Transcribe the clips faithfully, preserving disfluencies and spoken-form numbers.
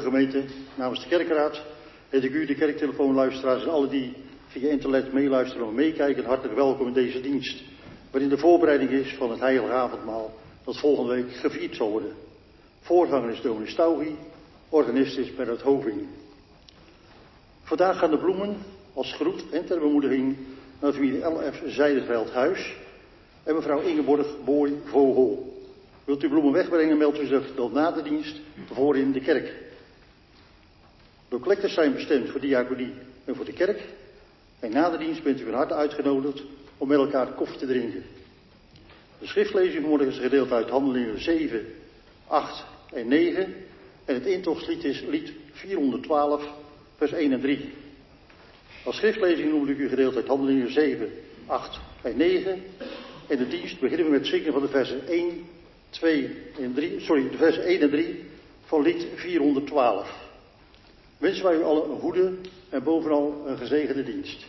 gemeente, namens de kerkraad heet ik u, de kerktelefoonluisteraars en alle die via internet meeluisteren of meekijken, hartelijk welkom in deze dienst, waarin de voorbereiding is van het heilige avondmaal dat volgende week gevierd zal worden. Voorganger is dominee Staugie, organist is Bernard Hoving. Vandaag gaan de bloemen als groet en ter bemoediging naar de familie L F Zijdeveld Huis en mevrouw Ingeborg Boy Vogel. Wilt u bloemen wegbrengen, meldt u zich dan na de dienst tevoren in de kerk. De collectes zijn bestemd voor diaconie en voor de kerk. En na de dienst bent u van harte uitgenodigd om met elkaar koffie te drinken. De schriftlezing vanmorgen is gedeeld uit Handelingen zeven, acht en negen. En het intochtslied is lied vierhonderdtwaalf, vers één en drie. Als schriftlezing noem ik u gedeeld uit Handelingen zeven, acht en negen. En de dienst beginnen we met zingen van de versen één, twee en drie, sorry, de versen één en drie van lied vierhonderdtwaalf. Wensen wij u allen een goede en bovenal een gezegende dienst.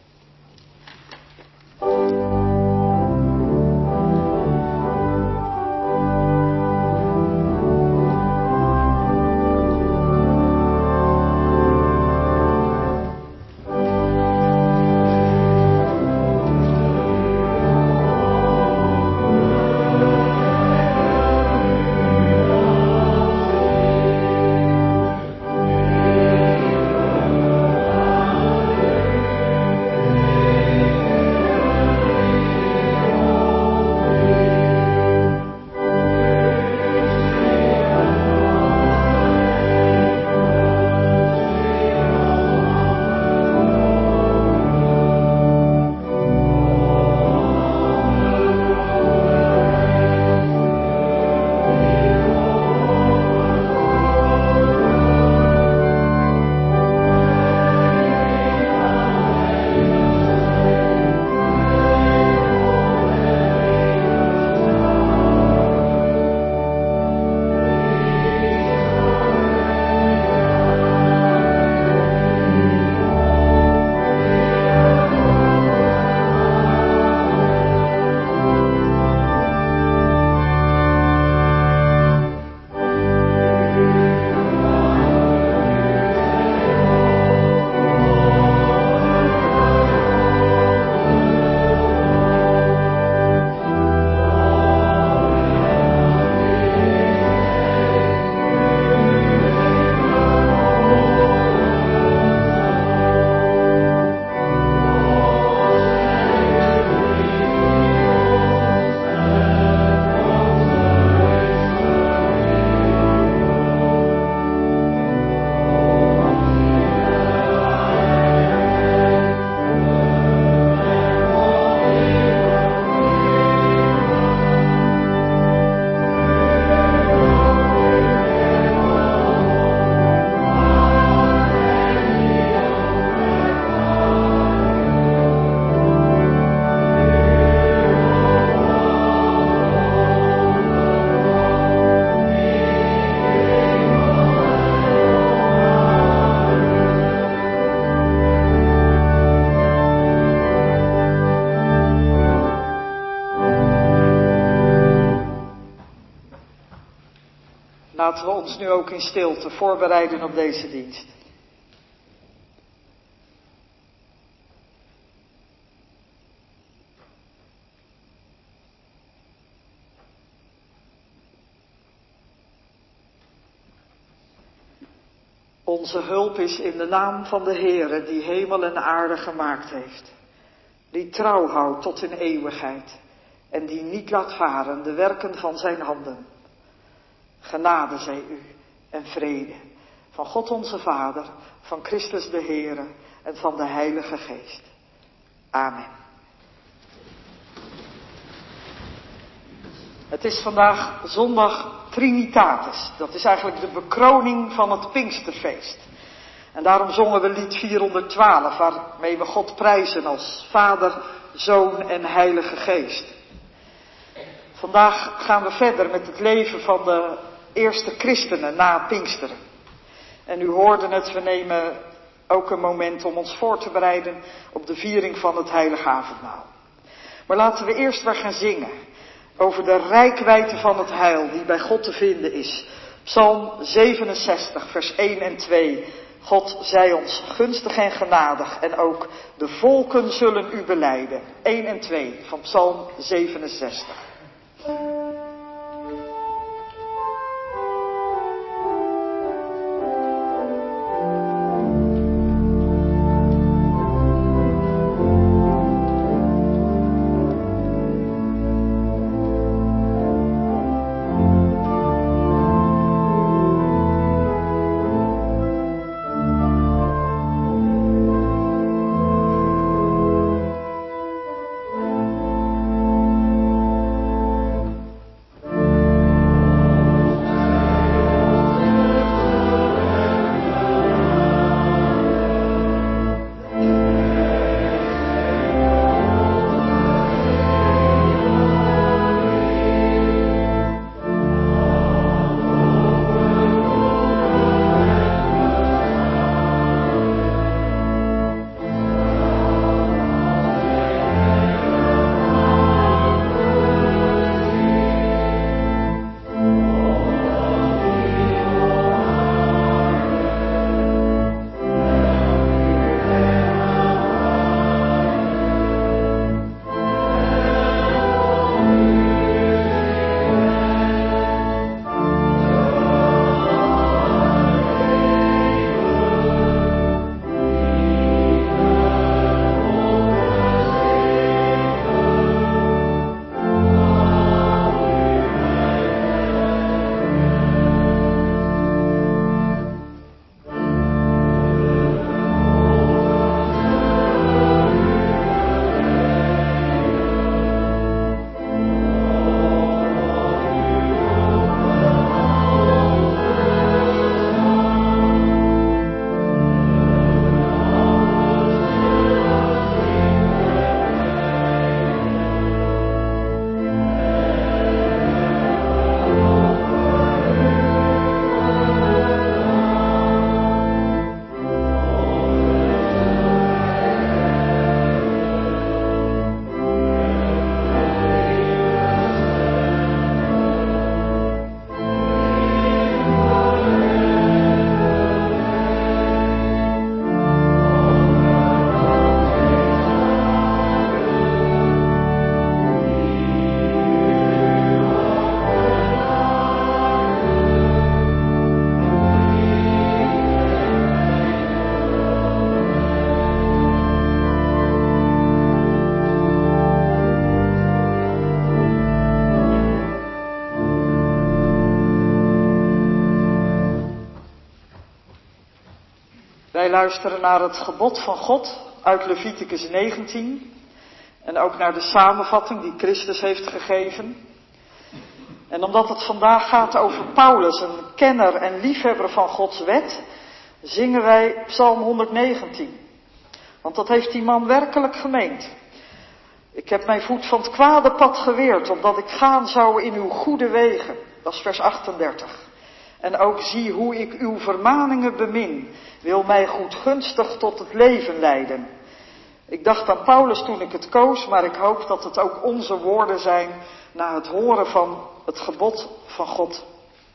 Laten we ons nu ook in stilte voorbereiden op deze dienst. Onze hulp is in de naam van de Heere die hemel en aarde gemaakt heeft. Die trouw houdt tot in eeuwigheid en die niet laat varen de werken van zijn handen. Genade zij u en vrede van God onze Vader, van Christus de Heere en van de Heilige Geest. Amen. Het is vandaag zondag Trinitatis. Dat is eigenlijk de bekroning van het Pinksterfeest. En daarom zongen we lied vierhonderdtwaalf, waarmee we God prijzen als Vader, Zoon en Heilige Geest. Vandaag gaan we verder met het leven van de eerste christenen na Pinksteren. En u hoorde het, we nemen ook een moment om ons voor te bereiden op de viering van het Heilige Avondmaal. Maar laten we eerst weer gaan zingen over de reikwijdte van het heil die bij God te vinden is Psalm zevenenzestig, vers één en twee. God zij ons gunstig en genadig en ook de volken zullen u belijden. één en twee van Psalm zevenenzestig. Wij luisteren naar het gebod van God uit Leviticus negentien en ook naar de samenvatting die Christus heeft gegeven. En omdat het vandaag gaat over Paulus, een kenner en liefhebber van Gods wet, zingen wij Psalm honderdnegentien. Want dat heeft die man werkelijk gemeend. Ik heb mijn voet van het kwade pad geweerd, omdat ik gaan zou in uw goede wegen. Dat is vers achtendertig. En ook zie hoe ik uw vermaningen bemin, wil mij goedgunstig tot het leven leiden. Ik dacht aan Paulus toen ik het koos, maar ik hoop dat het ook onze woorden zijn na het horen van het gebod van God.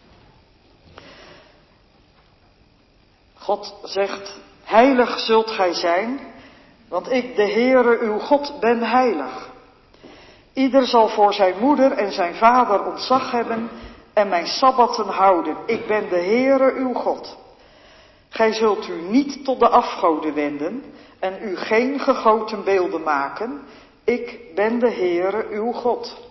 God zegt, heilig zult gij zijn, want ik, de Heere, uw God, ben heilig. Ieder zal voor zijn moeder en zijn vader ontzag hebben en mijn sabbatten houden. Ik ben de Heere, uw God. Gij zult u niet tot de afgoden wenden en u geen gegoten beelden maken. Ik ben de Heere, uw God.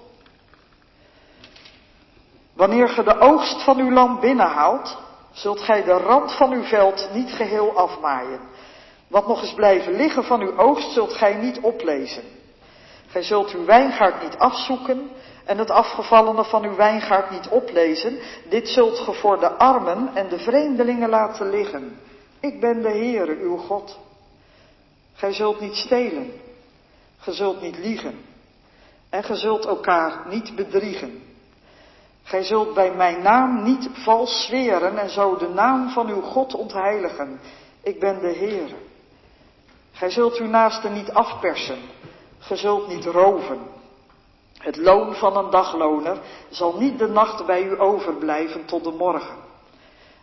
Wanneer ge de oogst van uw land binnenhaalt, zult gij de rand van uw veld niet geheel afmaaien. Wat nog eens blijven liggen van uw oogst zult gij niet oplezen. Gij zult uw wijngaard niet afzoeken en het afgevallene van uw wijngaard niet oplezen. Dit zult ge voor de armen en de vreemdelingen laten liggen. Ik ben de Heere, uw God. Gij zult niet stelen. Gij zult niet liegen. En gij zult elkaar niet bedriegen. Gij zult bij mijn naam niet vals zweren en zo de naam van uw God ontheiligen. Ik ben de Heere. Gij zult uw naaste niet afpersen. Gij zult niet roven. Het loon van een dagloner zal niet de nacht bij u overblijven tot de morgen.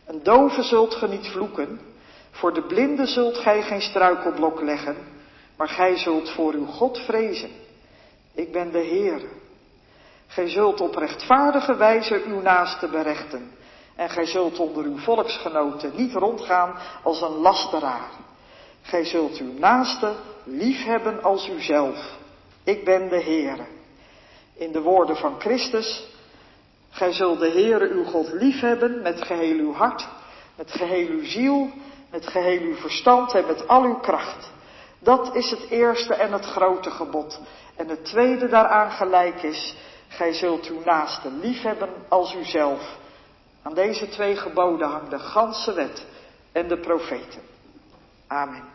Een dove zult ge niet vloeken, voor de blinde zult gij geen struikelblok leggen, maar gij zult voor uw God vrezen. Ik ben de Heere. Gij zult op rechtvaardige wijze uw naaste berechten, en gij zult onder uw volksgenoten niet rondgaan als een lasteraar. Gij zult uw naaste liefhebben als uzelf. Ik ben de Heere. In de woorden van Christus: gij zult de Heere uw God liefhebben met geheel uw hart, met geheel uw ziel, met geheel uw verstand en met al uw kracht. Dat is het eerste en het grote gebod. En het tweede daaraan gelijk is: gij zult uw naaste liefhebben als uzelf. Aan deze twee geboden hangt de ganse wet en de profeten. Amen.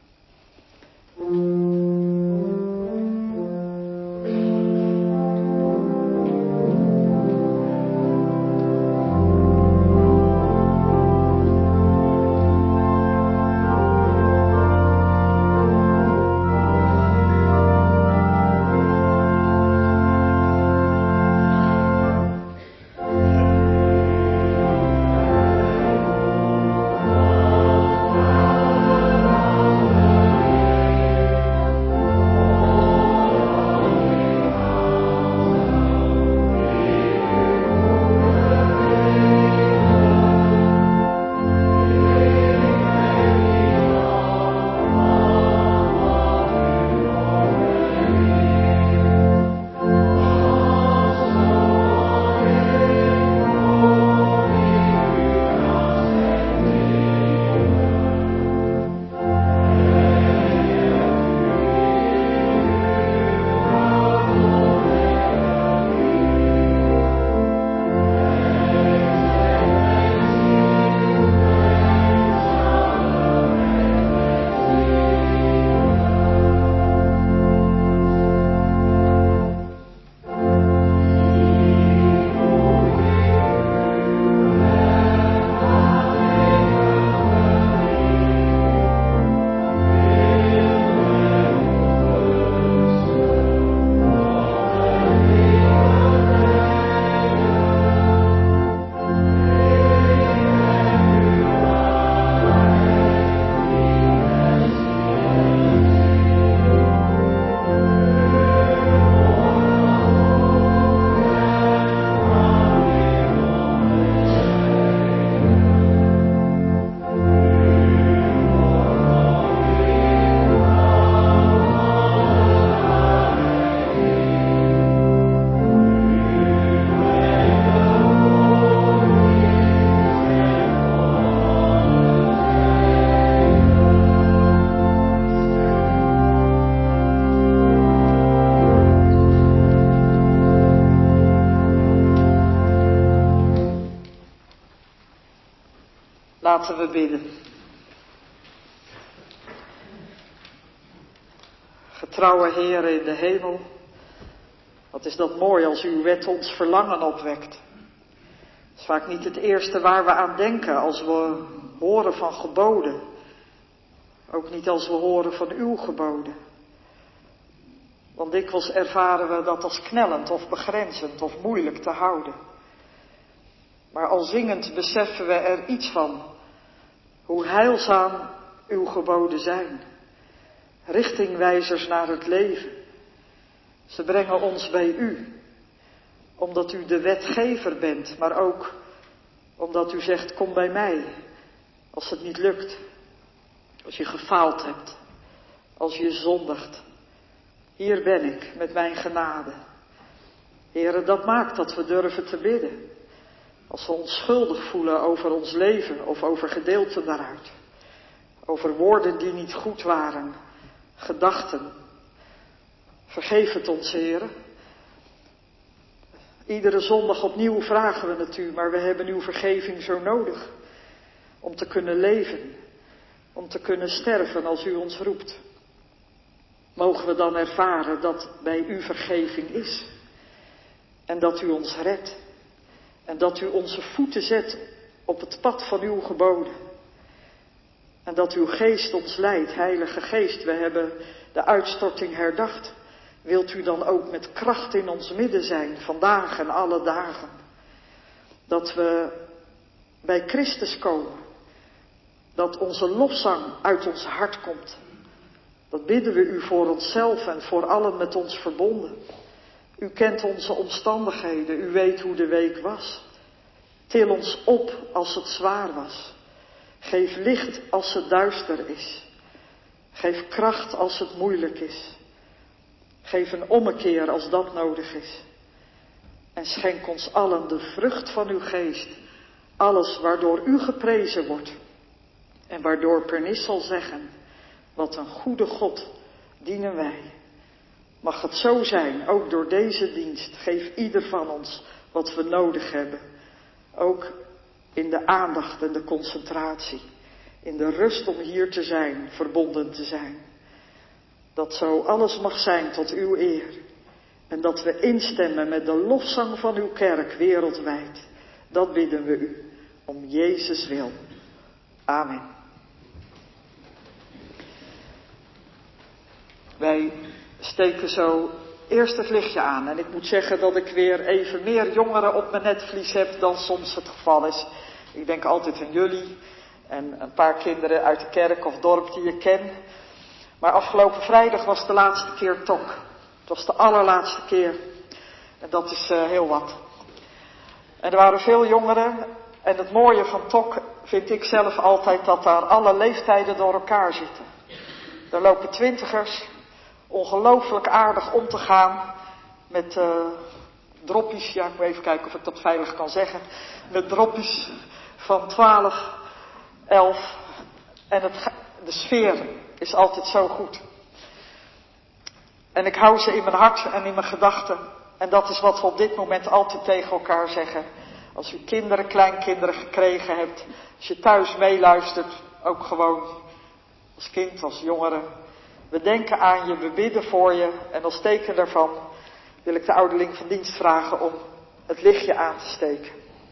Laten we bidden. Getrouwe Heere in de hemel, wat is dat mooi als uw wet ons verlangen opwekt. Het is vaak niet het eerste waar we aan denken als we horen van geboden. Ook niet als we horen van uw geboden. Want dikwijls ervaren we dat als knellend of begrenzend of moeilijk te houden. Maar al zingend beseffen we er iets van hoe heilzaam uw geboden zijn. Richtingwijzers naar het leven. Ze brengen ons bij u, omdat u de wetgever bent, maar ook omdat u zegt, kom bij mij, als het niet lukt, als je gefaald hebt, als je zondigt. Hier ben ik met mijn genade. Heere, dat maakt dat we durven te bidden. Als we ons schuldig voelen over ons leven of over gedeelten daaruit. Over woorden die niet goed waren, gedachten. Vergeef het ons, Heere. Iedere zondag opnieuw vragen we het u, maar we hebben uw vergeving zo nodig. Om te kunnen leven, om te kunnen sterven als u ons roept. Mogen we dan ervaren dat bij u vergeving is. En dat u ons redt. En dat u onze voeten zet op het pad van uw geboden. En dat uw geest ons leidt, Heilige Geest. We hebben de uitstorting herdacht. Wilt u dan ook met kracht in ons midden zijn, vandaag en alle dagen. Dat we bij Christus komen. Dat onze lofzang uit ons hart komt. Dat bidden we u voor onszelf en voor allen met ons verbonden. U kent onze omstandigheden, u weet hoe de week was. Til ons op als het zwaar was. Geef licht als het duister is. Geef kracht als het moeilijk is. Geef een ommekeer als dat nodig is. En schenk ons allen de vrucht van uw geest. Alles waardoor u geprezen wordt. En waardoor Pernis zal zeggen, wat een goede God dienen wij. Mag het zo zijn, ook door deze dienst. Geef ieder van ons wat we nodig hebben. Ook in de aandacht en de concentratie. In de rust om hier te zijn, verbonden te zijn. Dat zo alles mag zijn tot uw eer. En dat we instemmen met de lofzang van uw kerk wereldwijd. Dat bidden we u, om Jezus wil. Amen. Wij steken zo eerst het lichtje aan. En ik moet zeggen dat ik weer even meer jongeren op mijn netvlies heb dan soms het geval is. Ik denk altijd aan jullie en een paar kinderen uit de kerk of dorp die ik ken. Maar afgelopen vrijdag was de laatste keer Tok. Het was de allerlaatste keer. En dat is uh, heel wat. En er waren veel jongeren. En het mooie van Tok vind ik zelf altijd dat daar alle leeftijden door elkaar zitten. Er lopen twintigers ongelooflijk aardig om te gaan met uh, droppies. Ja, ik moet even kijken of ik dat veilig kan zeggen. Met droppies van twaalf, elf. En het, de sfeer is altijd zo goed. En ik hou ze in mijn hart en in mijn gedachten. En dat is wat we op dit moment altijd tegen elkaar zeggen. Als u kinderen, kleinkinderen gekregen hebt. Als je thuis meeluistert. Ook gewoon als kind, als jongere. We denken aan je, we bidden voor je. En als teken daarvan wil ik de ouderling van dienst vragen om het lichtje aan te steken.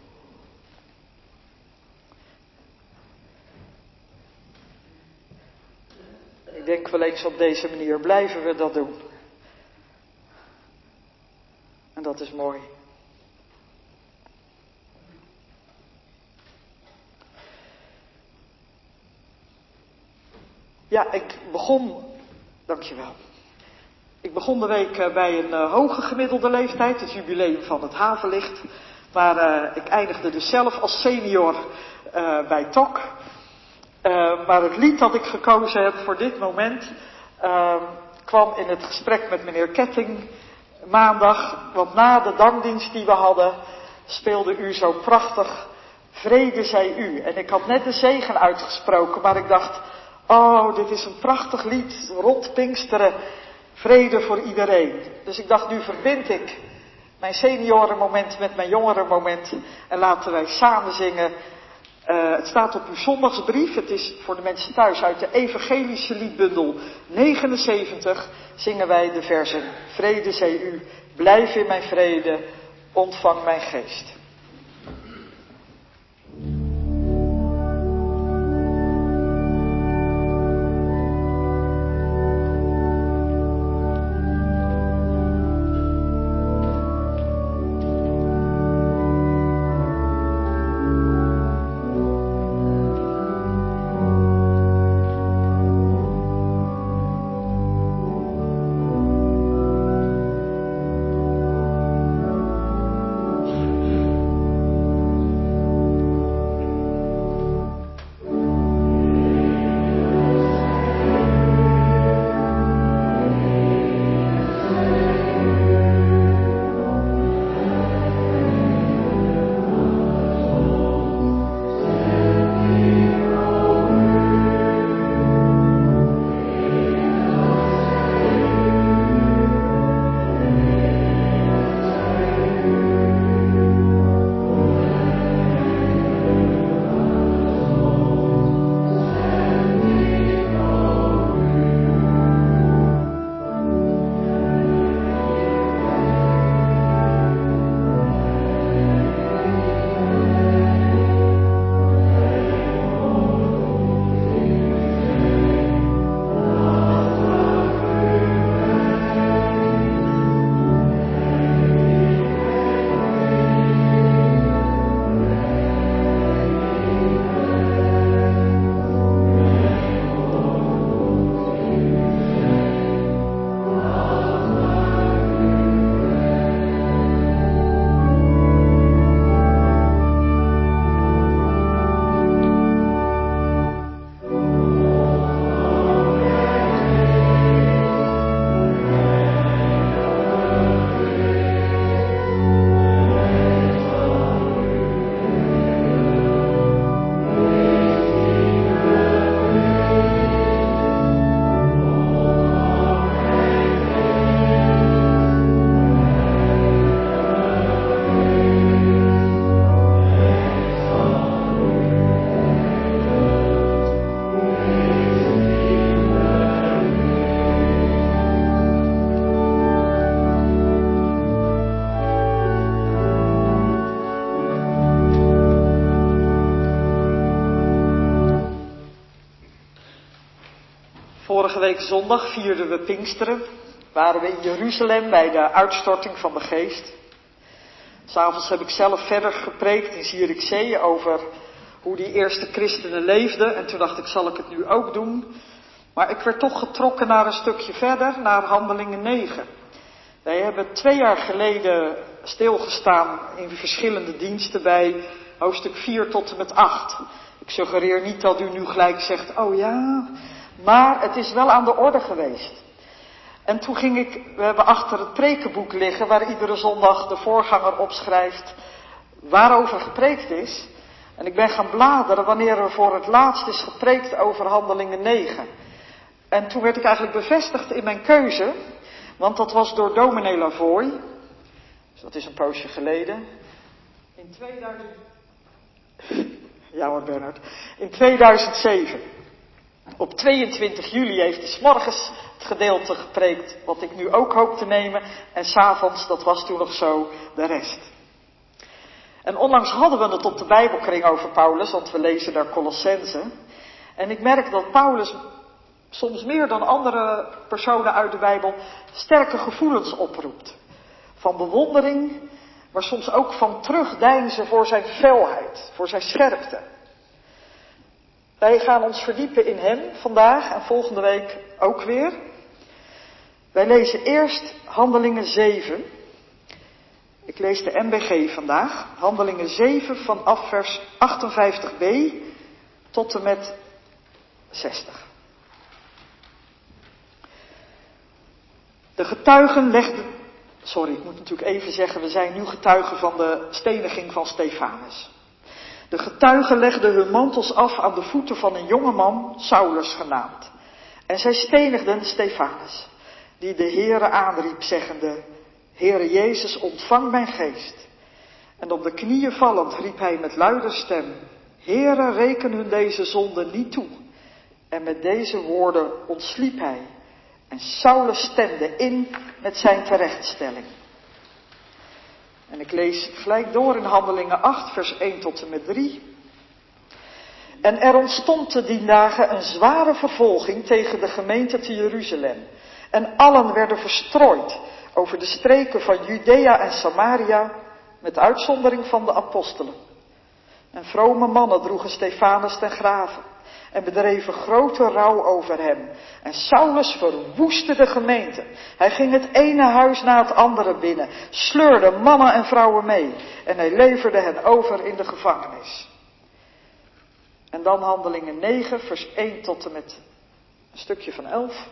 Ik denk wel eens op deze manier blijven we dat doen. En dat is mooi. Ja, ik begon, dankjewel. Ik begon de week bij een uh, hoge gemiddelde leeftijd, het jubileum van het Havenlicht. Maar uh, ik eindigde dus zelf als senior uh, bij Tok. Uh, maar het lied dat ik gekozen heb voor dit moment uh, kwam in het gesprek met meneer Ketting maandag. Want na de dankdienst die we hadden speelde u zo prachtig Vrede zij u. En ik had net de zegen uitgesproken, maar ik dacht, oh, dit is een prachtig lied rond Pinksteren. Vrede voor iedereen. Dus ik dacht, nu verbind ik mijn seniorenmoment met mijn jongerenmoment. En laten wij samen zingen. Uh, het staat op uw zondagsbrief. Het is voor de mensen thuis uit de evangelische liedbundel negenenzeventig. Zingen wij de versen. Vrede zij u, blijf in mijn vrede, ontvang mijn geest. Vorige week zondag vierden we Pinksteren. Waren we in Jeruzalem bij de uitstorting van de geest. 'S Avonds heb ik zelf verder gepreekt in Zierikzee over hoe die eerste christenen leefden. En toen dacht ik, zal ik het nu ook doen? Maar ik werd toch getrokken naar een stukje verder, naar Handelingen negen. Wij hebben twee jaar geleden stilgestaan in verschillende diensten bij hoofdstuk vier tot en met acht. Ik suggereer niet dat u nu gelijk zegt, oh ja, maar het is wel aan de orde geweest. En toen ging ik, we hebben achter het prekenboek liggen waar iedere zondag de voorganger opschrijft waarover gepreekt is. En ik ben gaan bladeren wanneer er voor het laatst is gepreekt over Handelingen negen. En toen werd ik eigenlijk bevestigd in mijn keuze, want dat was door dominee Lavoie. Dus dat is een poosje geleden. In tweeduizend... Ja hoor Bernard. In tweeduizend zeven. Op tweeëntwintig juli heeft hij 's morgens het gedeelte gepreekt wat ik nu ook hoop te nemen. En 's avonds, dat was toen nog zo, de rest. En onlangs hadden we het op de Bijbelkring over Paulus, want we lezen daar Colossense. En ik merk dat Paulus soms meer dan andere personen uit de Bijbel sterke gevoelens oproept. Van bewondering, maar soms ook van terugdeinzen voor zijn felheid, voor zijn scherpte. Wij gaan ons verdiepen in hem vandaag en volgende week ook weer. Wij lezen eerst Handelingen zeven. Ik lees de M B G vandaag. Handelingen zeven vanaf vers achtenvijftig b tot en met zestig. De getuigen legden... Sorry, ik moet natuurlijk even zeggen, we zijn nu getuigen van de steniging van Stefanus. De getuigen legden hun mantels af aan de voeten van een jongeman, Saulus genaamd. En zij stenigden Stefanus, die de Heere aanriep, zeggende, Heere Jezus, ontvang mijn geest. En op de knieën vallend riep hij met luide stem, Heere, reken hun deze zonde niet toe. En met deze woorden ontsliep hij. En Saulus stemde in met zijn terechtstelling. En ik lees gelijk door in Handelingen acht, vers één tot en met drie. En er ontstond te die dagen een zware vervolging tegen de gemeente te Jeruzalem. En allen werden verstrooid over de streken van Judea en Samaria, met uitzondering van de apostelen. En vrome mannen droegen Stefanus ten grave en bedreven grote rouw over hem. En Saulus verwoestte de gemeente. Hij ging het ene huis na het andere binnen, sleurde mannen en vrouwen mee en hij leverde hen over in de gevangenis. En dan Handelingen negen, vers één tot en met een stukje van elf.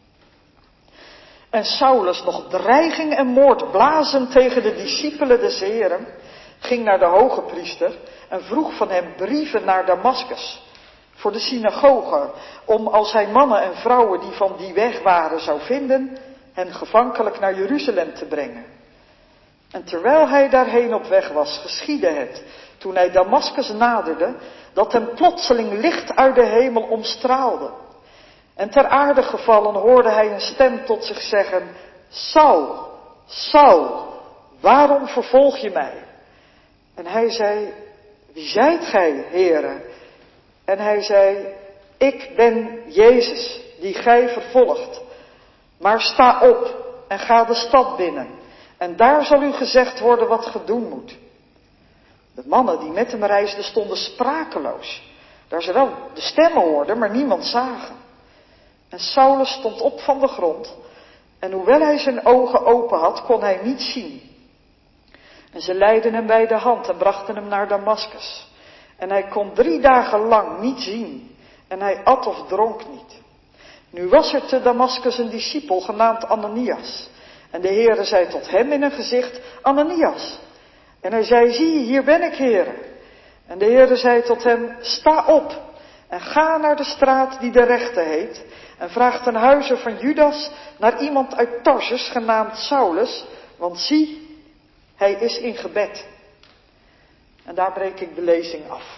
En Saulus, nog dreiging en moord blazend tegen de discipelen des Heren, ging naar de hoge priester en vroeg van hem brieven naar Damaskus, voor de synagoge, om als hij mannen en vrouwen die van die weg waren zou vinden, hen gevankelijk naar Jeruzalem te brengen. En terwijl hij daarheen op weg was, geschiedde het, toen hij Damaskus naderde, dat hem plotseling licht uit de hemel omstraalde. En ter aarde gevallen hoorde hij een stem tot zich zeggen, Saul, Saul, waarom vervolg je mij? En hij zei, wie zijt gij, Heere? En hij zei, ik ben Jezus, die gij vervolgt. Maar sta op en ga de stad binnen. En daar zal u gezegd worden wat ge doen moet. De mannen die met hem reisden stonden sprakeloos. Daar ze wel de stemmen hoorden, maar niemand zagen. En Saulus stond op van de grond. En hoewel hij zijn ogen open had, kon hij niet zien. En ze leidden hem bij de hand en brachten hem naar Damaskus. En hij kon drie dagen lang niet zien. En hij at of dronk niet. Nu was er te Damaskus een discipel genaamd Ananias. En de Heere zei tot hem in een gezicht, Ananias. En hij zei, zie, hier ben ik, Heere. En de Heere zei tot hem, sta op en ga naar de straat die de rechte heet. En vraag ten huize van Judas naar iemand uit Tarsus genaamd Saulus. Want zie, hij is in gebed. En daar breek ik de lezing af.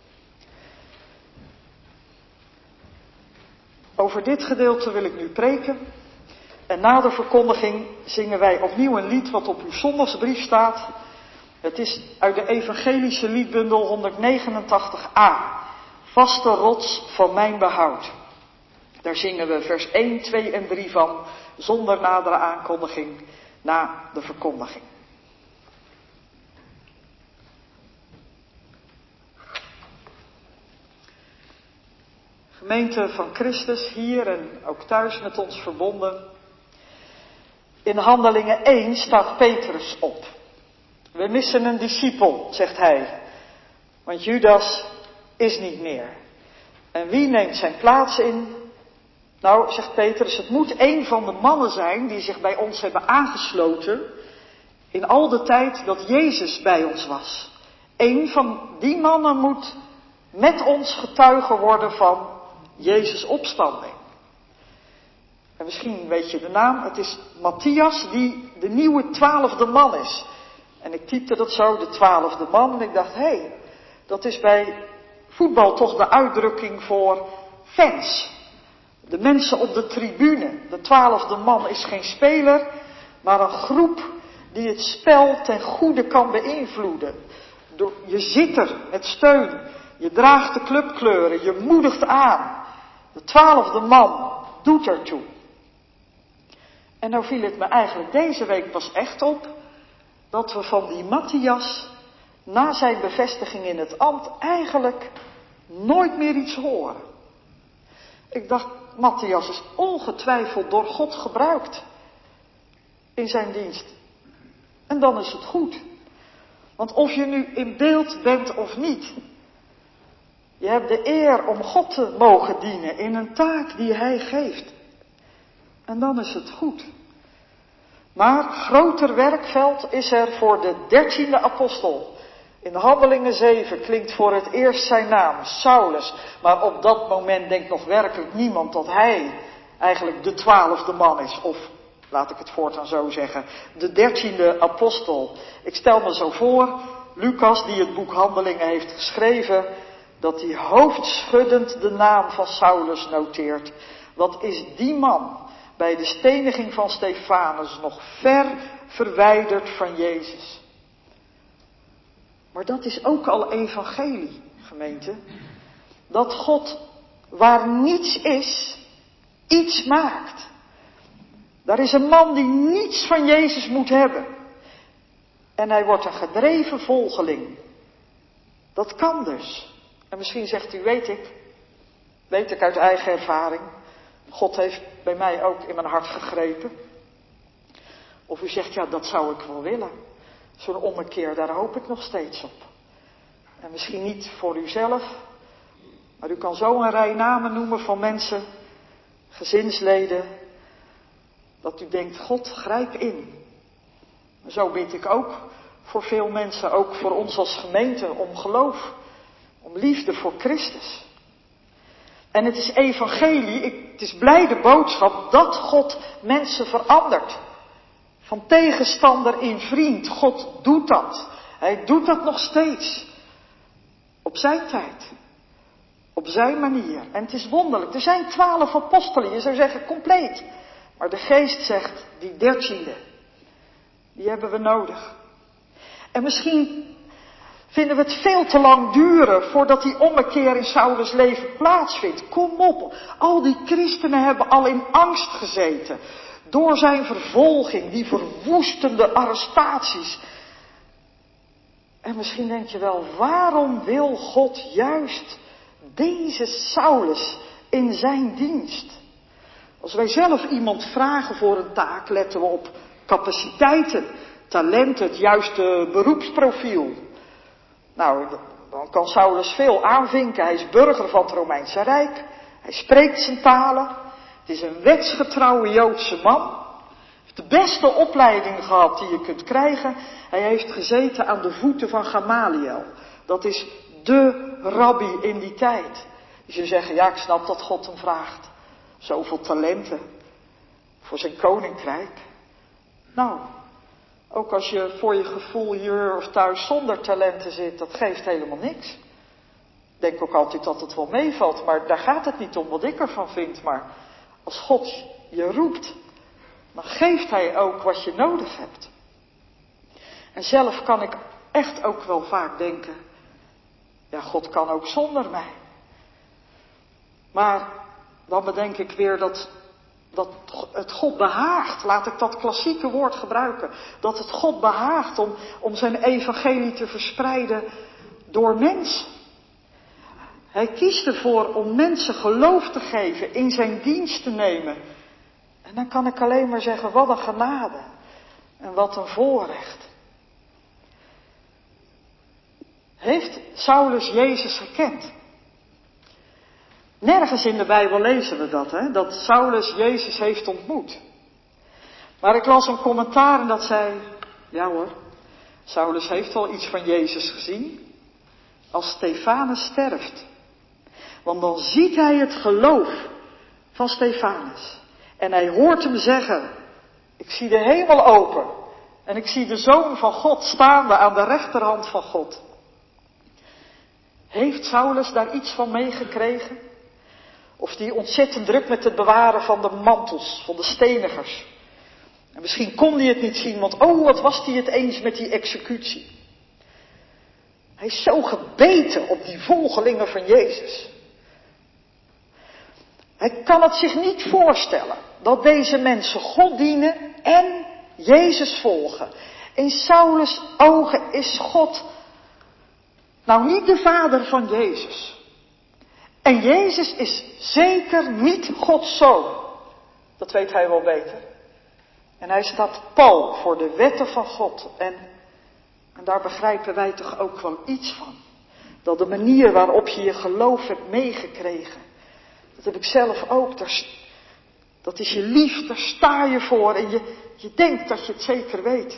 Over dit gedeelte wil ik nu preken. En na de verkondiging zingen wij opnieuw een lied wat op uw zondagsbrief staat. Het is uit de evangelische liedbundel honderdnegenentachtig a. Vaste rots van mijn behoud. Daar zingen we vers één, twee en drie van, zonder nadere aankondiging, na de verkondiging. Gemeente van Christus, hier en ook thuis met ons verbonden. In Handelingen één staat Petrus op. We missen een discipel, zegt hij, want Judas is niet meer. En wie neemt zijn plaats in? Nou, zegt Petrus, het moet een van de mannen zijn die zich bij ons hebben aangesloten in al de tijd dat Jezus bij ons was. Eén van die mannen moet met ons getuige worden van Jezus' opstanding. En misschien weet je de naam, het is Matthias die de nieuwe twaalfde man is. En ik typte dat zo, de twaalfde man, en ik dacht, hé, hey, dat is bij voetbal toch de uitdrukking voor fans. De mensen op de tribune. De twaalfde man is geen speler, maar een groep die het spel ten goede kan beïnvloeden. Je zit er met steun, je draagt de clubkleuren, je moedigt aan. De twaalfde man doet ertoe. En nou viel het me eigenlijk deze week pas echt op dat we van die Matthias na zijn bevestiging in het ambt eigenlijk nooit meer iets horen. Ik dacht, Matthias is ongetwijfeld door God gebruikt in zijn dienst. En dan is het goed. Want of je nu in beeld bent of niet, je hebt de eer om God te mogen dienen in een taak die hij geeft. En dan is het goed. Maar groter werkveld is er voor de dertiende apostel. In Handelingen zeven klinkt voor het eerst zijn naam, Saulus. Maar op dat moment denkt nog werkelijk niemand dat hij eigenlijk de twaalfde man is. Of, laat ik het voortaan zo zeggen, de dertiende apostel. Ik stel me zo voor, Lucas die het boek Handelingen heeft geschreven, dat hij hoofdschuddend de naam van Saulus noteert. Wat is die man bij de steniging van Stefanus nog ver verwijderd van Jezus? Maar dat is ook al evangelie, gemeente. Dat God, waar niets is, iets maakt. Daar is een man die niets van Jezus moet hebben. En hij wordt een gedreven volgeling. Dat kan dus. En misschien zegt u, weet ik, weet ik uit eigen ervaring. God heeft bij mij ook in mijn hart gegrepen. Of u zegt, ja, dat zou ik wel willen. Zo'n ommekeer, daar hoop ik nog steeds op. En misschien niet voor uzelf, maar u kan zo een rij namen noemen van mensen, gezinsleden, dat u denkt, God, grijp in. En zo bid ik ook voor veel mensen, ook voor ons als gemeente, om geloof, om liefde voor Christus. En het is evangelie, ik, het is blijde boodschap dat God mensen verandert. Van tegenstander in vriend. God doet dat. Hij doet dat nog steeds. Op zijn tijd. Op zijn manier. En het is wonderlijk. Er zijn twaalf apostelen. Je zou zeggen compleet. Maar de geest zegt, die dertiende. Die hebben we nodig. En misschien vinden we het veel te lang duren voordat die ommekeer in Saulus' leven plaatsvindt. Kom op. Al die christenen hebben al in angst gezeten. Door zijn vervolging, die verwoestende arrestaties. En misschien denk je wel, waarom wil God juist deze Saulus in zijn dienst? Als wij zelf iemand vragen voor een taak, letten we op capaciteiten, talenten, het juiste beroepsprofiel. Nou, dan kan Saulus veel aanvinken. Hij is burger van het Romeinse Rijk. Hij spreekt zijn talen. Het is een wetsgetrouwe Joodse man. Hij heeft de beste opleiding gehad die je kunt krijgen. Hij heeft gezeten aan de voeten van Gamaliel. Dat is de rabbi in die tijd. Dus je zegt, ja, ik snap dat God hem vraagt. Zoveel talenten voor zijn koninkrijk. Nou, ook als je voor je gevoel hier of thuis zonder talenten zit, dat geeft helemaal niks. Ik denk ook altijd dat het wel meevalt, maar daar gaat het niet om wat ik ervan vind. Maar als God je roept, dan geeft hij ook wat je nodig hebt. En zelf kan ik echt ook wel vaak denken, ja, God kan ook zonder mij. Maar dan bedenk ik weer dat, dat het God behaagt, laat ik dat klassieke woord gebruiken, dat het God behaagt om, om zijn evangelie te verspreiden door mensen. Hij kiest ervoor om mensen geloof te geven, in zijn dienst te nemen. En dan kan ik alleen maar zeggen, wat een genade en wat een voorrecht. Heeft Saulus Jezus gekend? Nergens in de Bijbel lezen we dat, hè? Dat Saulus Jezus heeft ontmoet. Maar ik las een commentaar en dat zei, ja hoor, Saulus heeft wel iets van Jezus gezien. Als Stefanus sterft. Want dan ziet hij het geloof van Stefanus. En hij hoort hem zeggen, ik zie de hemel open. En ik zie de Zoon van God staande aan de rechterhand van God. Heeft Saulus daar iets van meegekregen? Of die ontzettend druk met het bewaren van de mantels, van de stenigers. En misschien kon hij het niet zien, want oh, wat was hij het eens met die executie. Hij is zo gebeten op die volgelingen van Jezus. Hij kan het zich niet voorstellen dat deze mensen God dienen en Jezus volgen. In Saulus' ogen is God nou niet de vader van Jezus. En Jezus is zeker niet Gods zoon. Dat weet hij wel beter. En hij staat pal voor de wetten van God. En, en daar begrijpen wij toch ook wel iets van. Dat de manier waarop je je geloof hebt meegekregen. Dat heb ik zelf ook. Daar, dat is je lief, daar sta je voor. En je, je denkt dat je het zeker weet.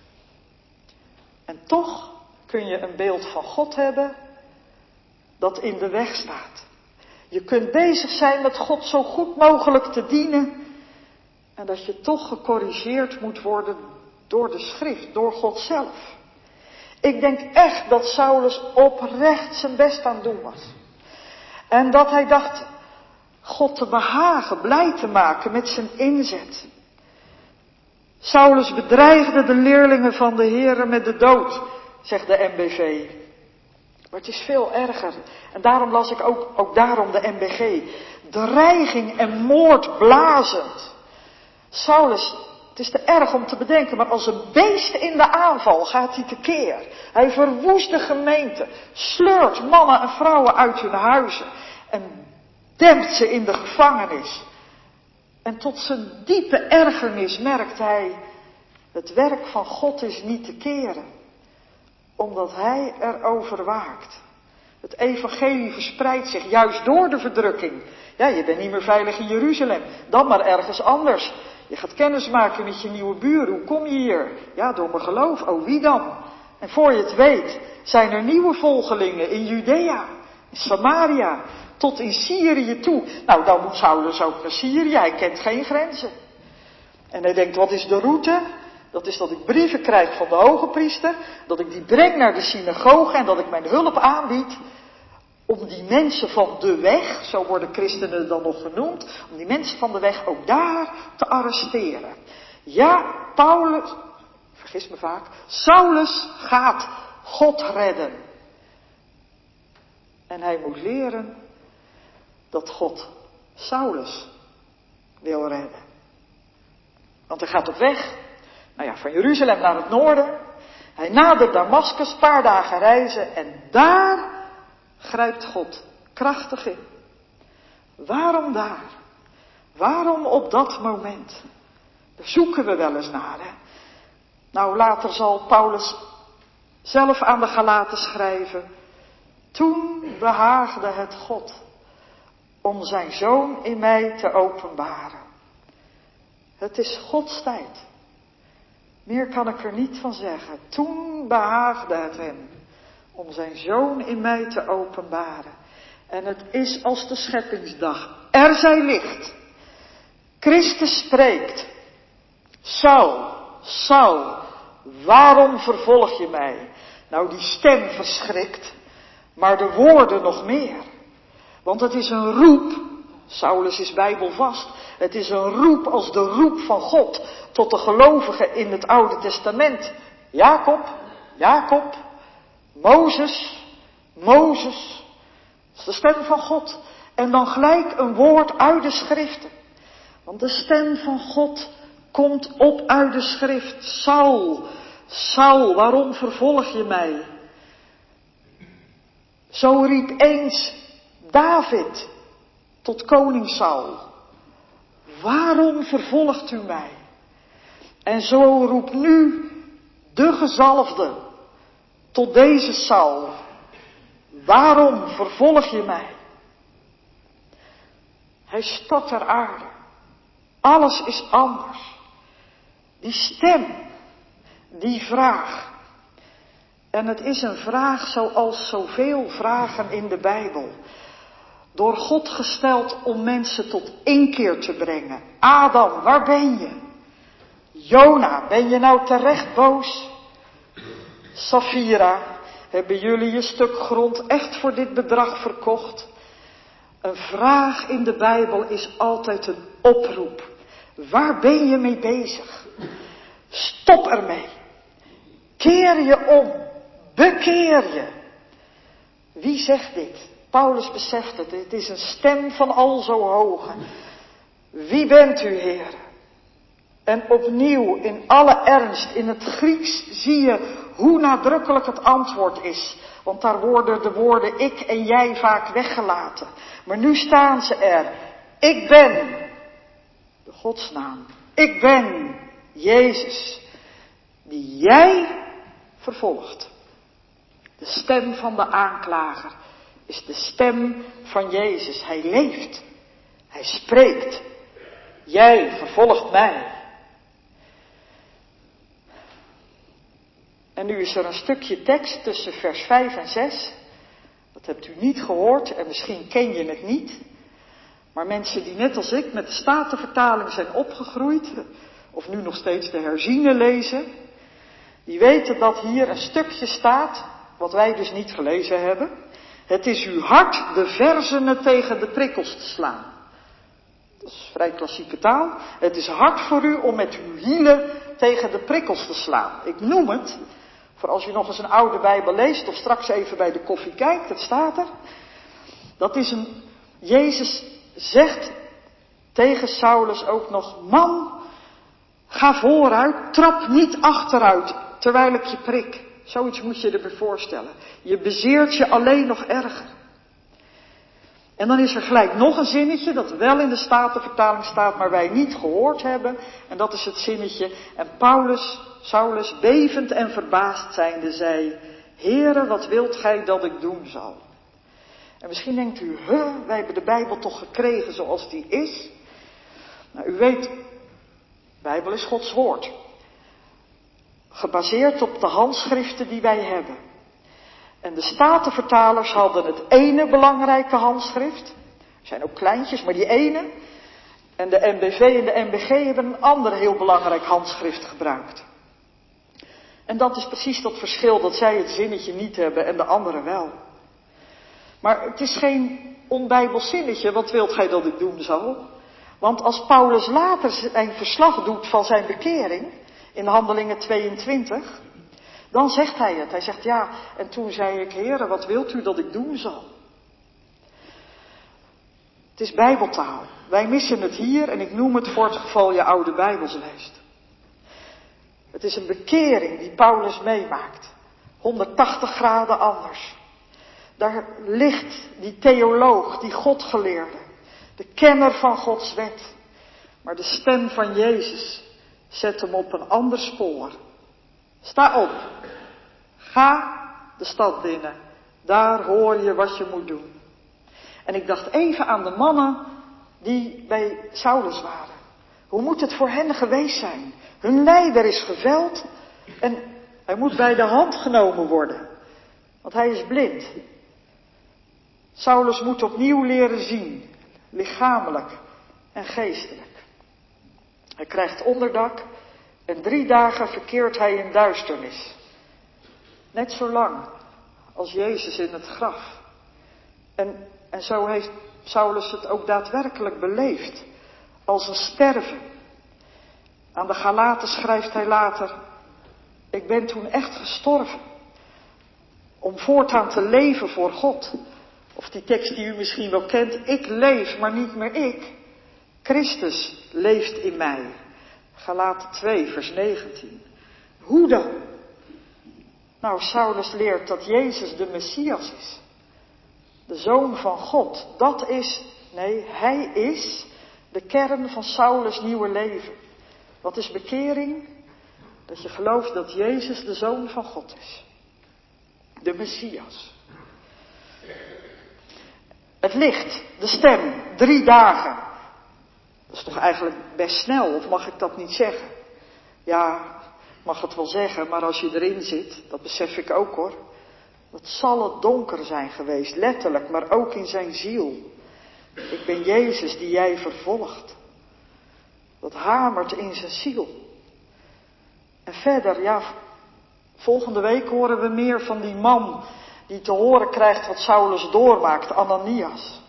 En toch kun je een beeld van God hebben dat in de weg staat. Je kunt bezig zijn met God zo goed mogelijk te dienen. En dat je toch gecorrigeerd moet worden door de schrift, door God zelf. Ik denk echt dat Saulus oprecht zijn best aan het doen was. En dat hij dacht God te behagen, blij te maken met zijn inzet. Saulus bedreigde de leerlingen van de Here met de dood, zegt de M B V. Maar het is veel erger. En daarom las ik ook, ook daarom de M B G. Dreiging en moord blazend. Saulus, het is te erg om te bedenken, maar als een beest in de aanval gaat hij tekeer. Hij verwoest de gemeente, sleurt mannen en vrouwen uit hun huizen en dempt ze in de gevangenis. En tot zijn diepe ergernis merkt hij, het werk van God is niet te keren. Omdat hij erover waakt. Het evangelie verspreidt zich juist door de verdrukking. Ja, je bent niet meer veilig in Jeruzalem. Dan maar ergens anders. Je gaat kennis maken met je nieuwe buren. Hoe kom je hier? Ja, door mijn geloof. Oh, wie dan? En voor je het weet, zijn er nieuwe volgelingen in Judea, in Samaria, tot in Syrië toe. Nou, dan moet Saulus ook naar Syrië. Hij kent geen grenzen. En hij denkt, wat is de route? Dat is dat ik brieven krijg van de hoge priester, dat ik die breng naar de synagoge en dat ik mijn hulp aanbied om die mensen van de weg, zo worden christenen dan nog genoemd, om die mensen van de weg ook daar te arresteren. Ja, Paulus, vergis me vaak, Saulus gaat God redden. En hij moet leren dat God Saulus wil redden. Want hij gaat op weg. Nou ja, van Jeruzalem naar het noorden. Hij nadert Damaskus, een paar dagen reizen. En daar grijpt God krachtig in. Waarom daar? Waarom op dat moment? Daar zoeken we wel eens naar, hè? Nou, later zal Paulus zelf aan de Galaten schrijven. Toen behaagde het God om zijn zoon in mij te openbaren. Het is Gods tijd. Meer kan ik er niet van zeggen. Toen behaagde het hem om zijn zoon in mij te openbaren. En het is als de scheppingsdag. Er zij licht. Christus spreekt. Saul, Saul, waarom vervolg je mij? Nou, die stem verschrikt, maar de woorden nog meer. Want het is een roep. Saulus is bijbelvast. Het is een roep als de roep van God tot de gelovigen in het Oude Testament. Jacob, Jacob, Mozes, Mozes. Dat is de stem van God. En dan gelijk een woord uit de schriften. Want de stem van God komt op uit de schrift. Saul, Saul, waarom vervolg je mij? Zo riep eens David tot koning Saul. Waarom vervolgt u mij? En zo roept nu de gezalfde tot deze Saul. Waarom vervolg je mij? Hij stort ter aarde. Alles is anders. Die stem, die vraag. En het is een vraag zoals zoveel vragen in de Bijbel. Door God gesteld om mensen tot inkeer te brengen. Adam, waar ben je? Jona, ben je nou terecht boos? Safira, hebben jullie je stuk grond echt voor dit bedrag verkocht? Een vraag in de Bijbel is altijd een oproep. Waar ben je mee bezig? Stop ermee. Keer je om. Bekeer je. Wie zegt dit? Paulus beseft het. Het is een stem van al zo hoge. Wie bent u, Heer? En opnieuw, in alle ernst, in het Grieks zie je hoe nadrukkelijk het antwoord is. Want daar worden de woorden ik en jij vaak weggelaten. Maar nu staan ze er. Ik ben, de Godsnaam, ik ben Jezus, die jij vervolgt. De stem van de aanklager is de stem van Jezus. Hij leeft, hij spreekt. Jij vervolgt mij. En nu is er een stukje tekst tussen vers vijf en zes. Dat hebt u niet gehoord en misschien ken je het niet. Maar mensen die net als ik met de Statenvertaling zijn opgegroeid, of nu nog steeds de herziene lezen, die weten dat hier een stukje staat, wat wij dus niet gelezen hebben. Het is uw hart de verzenen tegen de prikkels te slaan. Dat is vrij klassieke taal. Het is hard voor u om met uw hielen tegen de prikkels te slaan. Ik noem het, voor als je nog eens een oude Bijbel leest of straks even bij de koffie kijkt, het staat er. Dat is een, Jezus zegt tegen Saulus ook nog, man, ga vooruit, trap niet achteruit terwijl ik je prik. Zoiets moet je erbij voorstellen. Je bezeert je alleen nog erger. En dan is er gelijk nog een zinnetje dat wel in de Statenvertaling staat, maar wij niet gehoord hebben. En dat is het zinnetje, en Paulus, Saulus, bevend en verbaasd zijnde, zei, Heere, wat wilt gij dat ik doen zal? En misschien denkt u, huh, wij hebben de Bijbel toch gekregen zoals die is? Nou, u weet, de Bijbel is Gods woord. Gebaseerd op de handschriften die wij hebben. En de Statenvertalers hadden het ene belangrijke handschrift. Er zijn ook kleintjes, maar die ene. En de N B V en de N B G hebben een ander heel belangrijk handschrift gebruikt. En dat is precies dat verschil, dat zij het zinnetje niet hebben en de anderen wel. Maar het is geen onbijbels zinnetje, wat wilt gij dat ik doen zal? Want als Paulus later zijn verslag doet van zijn bekering, in Handelingen tweeëntwintig, dan zegt hij het. Hij zegt, ja, en toen zei ik, Heere, wat wilt u dat ik doen zal? Het is bijbeltaal. Wij missen het hier en ik noem het voor het geval je oude Bijbels leest. Het is een bekering die Paulus meemaakt. honderdtachtig graden anders. Daar ligt die theoloog, die Godgeleerde, de kenner van Gods wet. Maar de stem van Jezus zet hem op een ander spoor. Sta op. Ga de stad binnen. Daar hoor je wat je moet doen. En ik dacht even aan de mannen die bij Saulus waren. Hoe moet het voor hen geweest zijn? Hun leider is geveld en hij moet bij de hand genomen worden. Want hij is blind. Saulus moet opnieuw leren zien. Lichamelijk en geestelijk. Hij krijgt onderdak en drie dagen verkeert hij in duisternis. Net zo lang als Jezus in het graf. En, en zo heeft Saulus het ook daadwerkelijk beleefd. Als een sterven. Aan de Galaten schrijft hij later, ik ben toen echt gestorven. Om voortaan te leven voor God. Of die tekst die u misschien wel kent. Ik leef, maar niet meer ik. Christus leeft in mij. Galaten twee, vers negentien. Hoe dan? Nou, Saulus leert dat Jezus de Messias is. De Zoon van God. Dat is, nee, hij is de kern van Saulus' nieuwe leven. Wat is bekering? Dat je gelooft dat Jezus de Zoon van God is. De Messias. Het licht, de stem, drie dagen. Dat is toch eigenlijk best snel, of mag ik dat niet zeggen? Ja, ik mag het wel zeggen, maar als je erin zit, dat besef ik ook hoor. Wat zal het donker zijn geweest, letterlijk, maar ook in zijn ziel. Ik ben Jezus die jij vervolgt. Dat hamert in zijn ziel. En verder, ja, volgende week horen we meer van die man die te horen krijgt wat Saulus doormaakt, Ananias.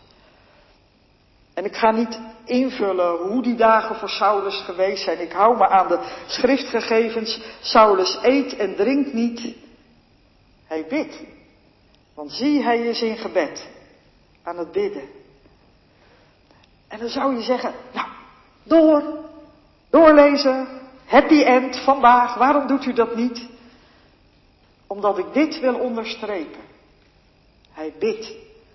En ik ga niet invullen hoe die dagen voor Saulus geweest zijn. Ik hou me aan de schriftgegevens. Saulus eet en drinkt niet. Hij bidt. Want zie, hij is in gebed. Aan het bidden. En dan zou je zeggen, nou, door. Doorlezen. Happy end vandaag. Waarom doet u dat niet? Omdat ik dit wil onderstrepen. Hij bidt.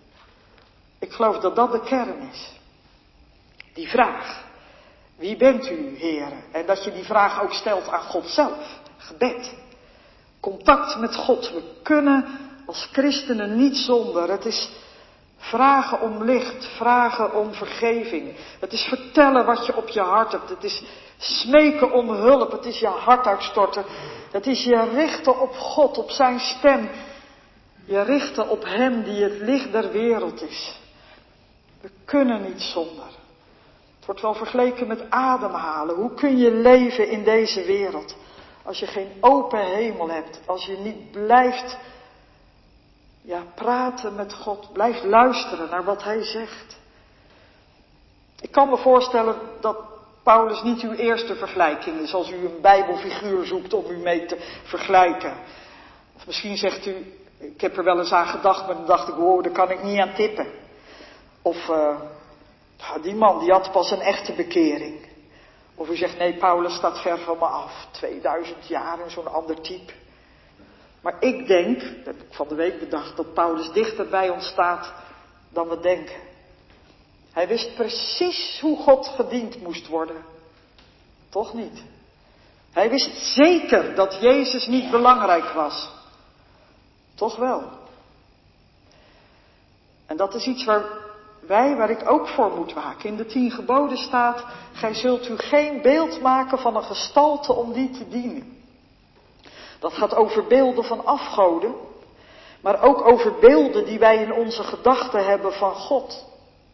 Ik geloof dat dat de kern is. Die vraag. Wie bent u, Heere? En dat je die vraag ook stelt aan God zelf. Gebed. Contact met God. We kunnen als christenen niet zonder. Het is vragen om licht. Vragen om vergeving. Het is vertellen wat je op je hart hebt. Het is smeken om hulp. Het is je hart uitstorten. Het is je richten op God, op zijn stem. Je richten op hem die het licht der wereld is. We kunnen niet zonder. Het wordt wel vergeleken met ademhalen. Hoe kun je leven in deze wereld? Als je geen open hemel hebt. Als je niet blijft ja, praten met God. Blijft luisteren naar wat hij zegt. Ik kan me voorstellen dat Paulus niet uw eerste vergelijking is. Als u een bijbelfiguur zoekt om u mee te vergelijken. Of misschien zegt u, ik heb er wel eens aan gedacht. Maar dan dacht ik, wow, daar kan ik niet aan tippen. Of uh, die man die had pas een echte bekering. Of u zegt, nee, Paulus staat ver van me af. tweeduizend jaar en zo'n ander type. Maar ik denk, dat heb ik van de week bedacht, dat Paulus dichter bij ons staat dan we denken. Hij wist precies hoe God gediend moest worden. Toch niet? Hij wist zeker dat Jezus niet belangrijk was. Toch wel. En dat is iets waar wij, waar ik ook voor moet waken. In de tien geboden staat, gij zult u geen beeld maken van een gestalte om die te dienen. Dat gaat over beelden van afgoden, maar ook over beelden die wij in onze gedachten hebben van God.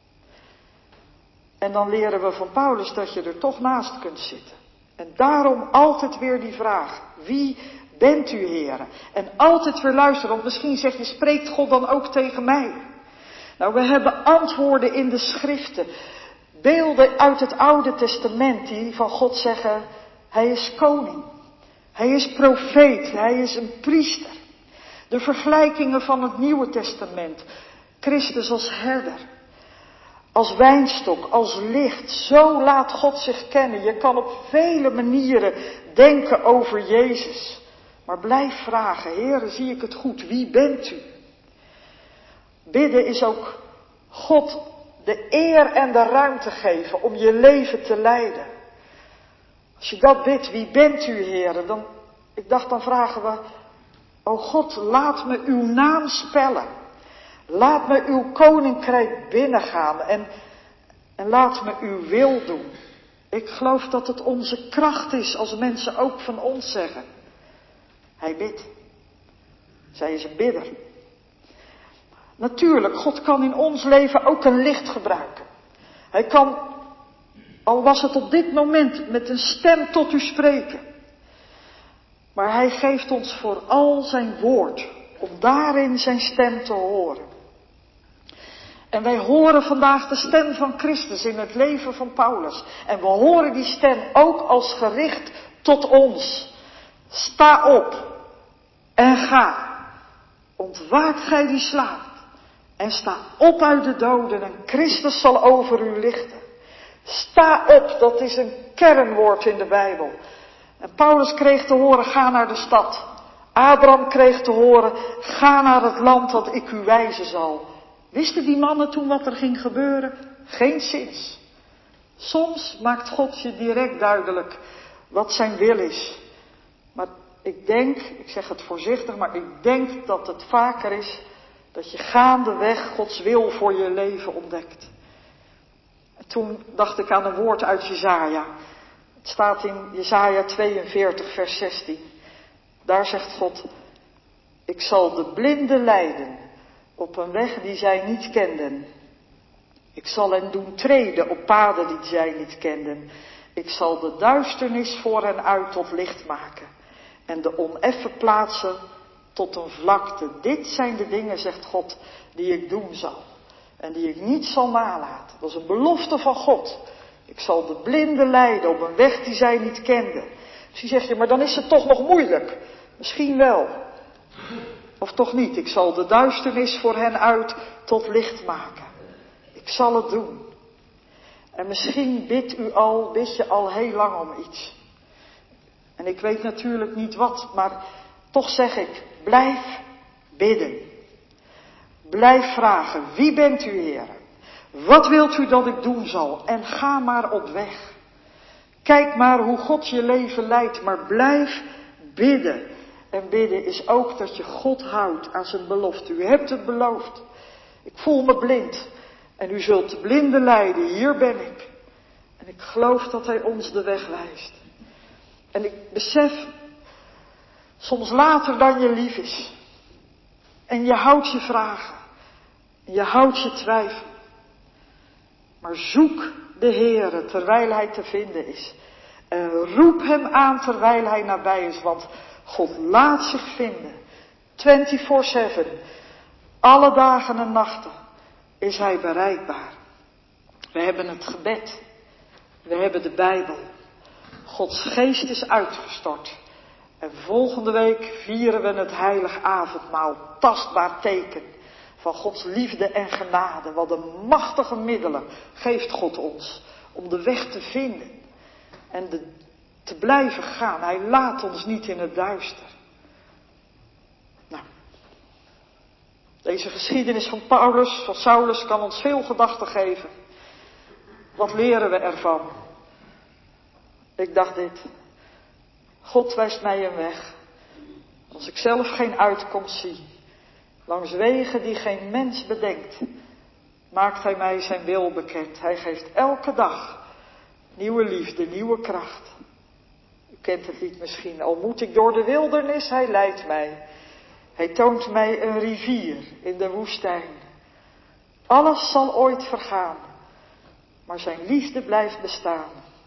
En dan leren we van Paulus dat je er toch naast kunt zitten. En daarom altijd weer die vraag, wie bent u, Heere? En altijd weer luisteren, want misschien zeg je, spreekt God dan ook tegen mij? Nou, we hebben antwoorden in de schriften. Beelden uit het Oude Testament die van God zeggen, hij is koning. Hij is profeet, hij is een priester. De vergelijkingen van het Nieuwe Testament. Christus als herder. Als wijnstok, als licht. Zo laat God zich kennen. Je kan op vele manieren denken over Jezus. Maar blijf vragen, Heere, zie ik het goed? Wie bent u? Bidden is ook God de eer en de ruimte geven om je leven te leiden. Als je dat bidt, wie bent u, Heere? Dan, ik dacht, dan vragen we, o God, laat me uw naam spellen. Laat me uw koninkrijk binnengaan en, en laat me uw wil doen. Ik geloof dat het onze kracht is als mensen ook van ons zeggen. Hij bidt. Zij is een bidder. Natuurlijk, God kan in ons leven ook een licht gebruiken. Hij kan, al was het op dit moment, met een stem tot u spreken. Maar hij geeft ons vooral zijn woord, om daarin zijn stem te horen. En wij horen vandaag de stem van Christus in het leven van Paulus. En we horen die stem ook als gericht tot ons. Sta op en ga. Ontwaakt gij die slaapt En sta op uit de doden en Christus zal over u lichten. Sta op, dat is een kernwoord in de Bijbel. En Paulus kreeg te horen, ga naar de stad. Abraham kreeg te horen, ga naar het land dat ik u wijzen zal. Wisten die mannen toen wat er ging gebeuren? Geen zins. Soms maakt God je direct duidelijk wat zijn wil is. Maar ik denk, ik zeg het voorzichtig, maar ik denk dat het vaker is dat je gaandeweg Gods wil voor je leven ontdekt. En toen dacht ik aan een woord uit Jesaja. Het staat in Jesaja tweeënveertig vers zestien. Daar zegt God, ik zal de blinden leiden op een weg die zij niet kenden. Ik zal hen doen treden op paden die zij niet kenden. Ik zal de duisternis voor hen uit tot licht maken. En de oneffen plaatsen tot een vlakte. Dit zijn de dingen, zegt God, die ik doen zal. En die ik niet zal nalaten. Dat is een belofte van God. Ik zal de blinden leiden op een weg die zij niet kenden. Misschien zeg je, maar dan is het toch nog moeilijk. Misschien wel. Of toch niet. Ik zal de duisternis voor hen uit tot licht maken. Ik zal het doen. En misschien bidt u al, bid je al heel lang om iets. En ik weet natuurlijk niet wat, maar toch zeg ik, blijf bidden. Blijf vragen, wie bent u, Heer? Wat wilt u dat ik doen zal? En ga maar op weg. Kijk maar hoe God je leven leidt, maar blijf bidden. En bidden is ook dat je God houdt aan zijn belofte. U hebt het beloofd. Ik voel me blind. En u zult de blinden leiden. Hier ben ik. En ik geloof dat hij ons de weg wijst. En ik besef, soms later dan je lief is. En je houdt je vragen. En je houdt je twijfel. Maar zoek de Heere terwijl hij te vinden is. En roep hem aan terwijl hij nabij is. Want God laat zich vinden. vierentwintig zeven. Alle dagen en nachten is hij bereikbaar. We hebben het gebed. We hebben de Bijbel. Gods geest is uitgestort. En volgende week vieren we het heilig avondmaal. Tastbaar teken van Gods liefde en genade. Wat een machtige middelen geeft God ons om de weg te vinden. En de, te blijven gaan. Hij laat ons niet in het duister. Nou, deze geschiedenis van Paulus, van Saulus, kan ons veel gedachten geven. Wat leren we ervan? Ik dacht dit. God wijst mij een weg. Als ik zelf geen uitkomst zie. Langs wegen die geen mens bedenkt. Maakt hij mij zijn wil bekend. Hij geeft elke dag nieuwe liefde, nieuwe kracht. U kent het lied misschien. Al moet ik door de wildernis, hij leidt mij. Hij toont mij een rivier in de woestijn. Alles zal ooit vergaan. Maar zijn liefde blijft bestaan.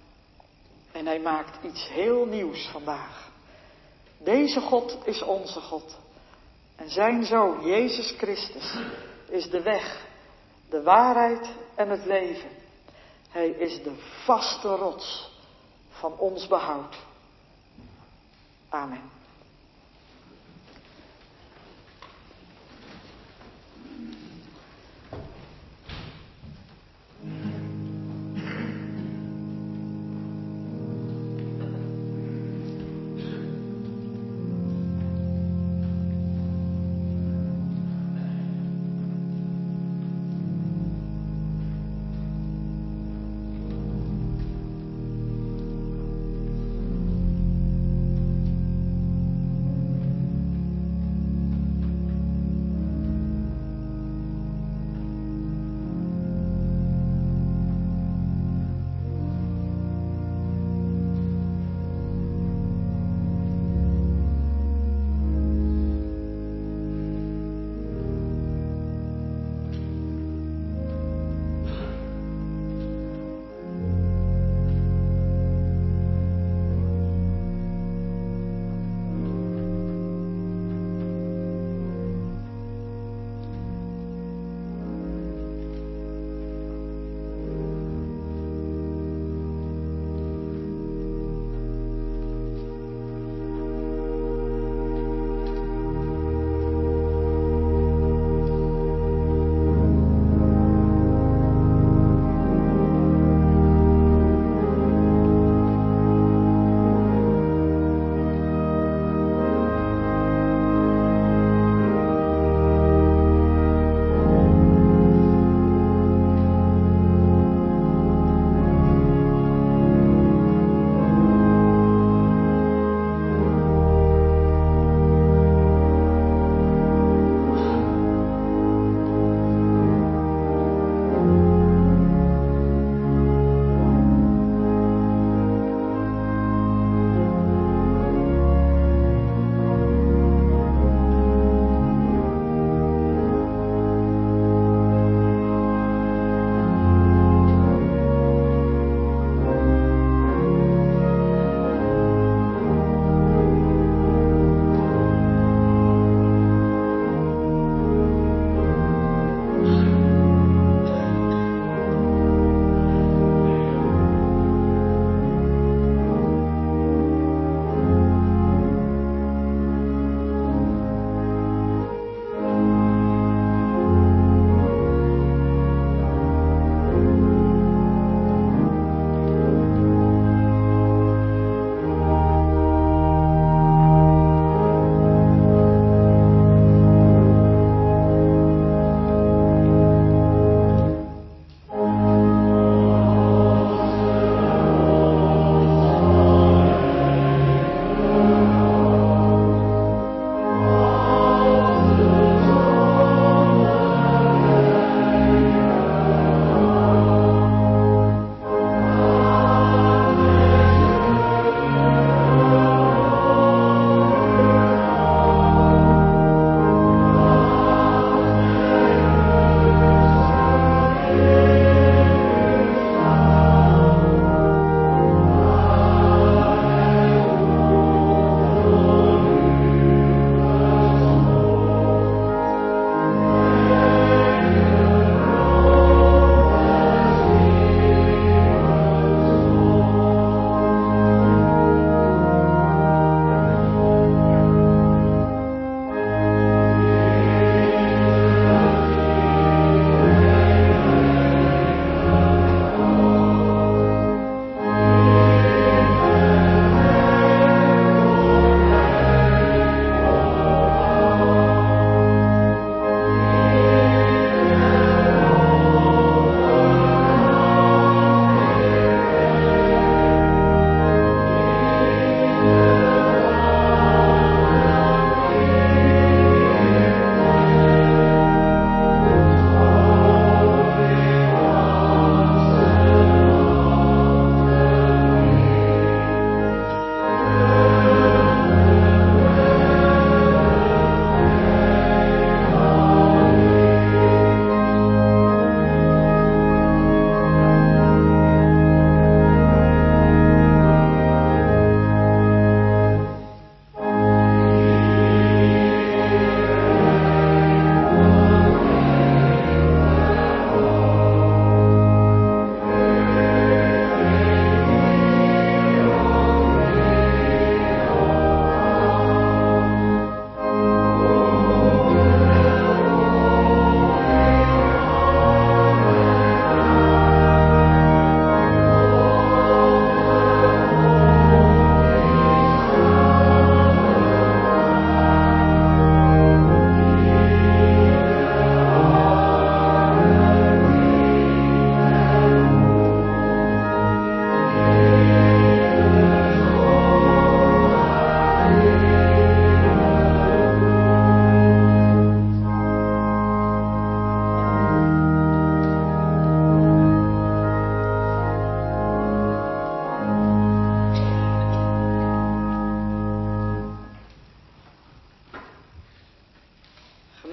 En hij maakt iets heel nieuws vandaag. Deze God is onze God. En zijn Zoon, Jezus Christus, is de weg, de waarheid en het leven. Hij is de vaste rots van ons behoud. Amen.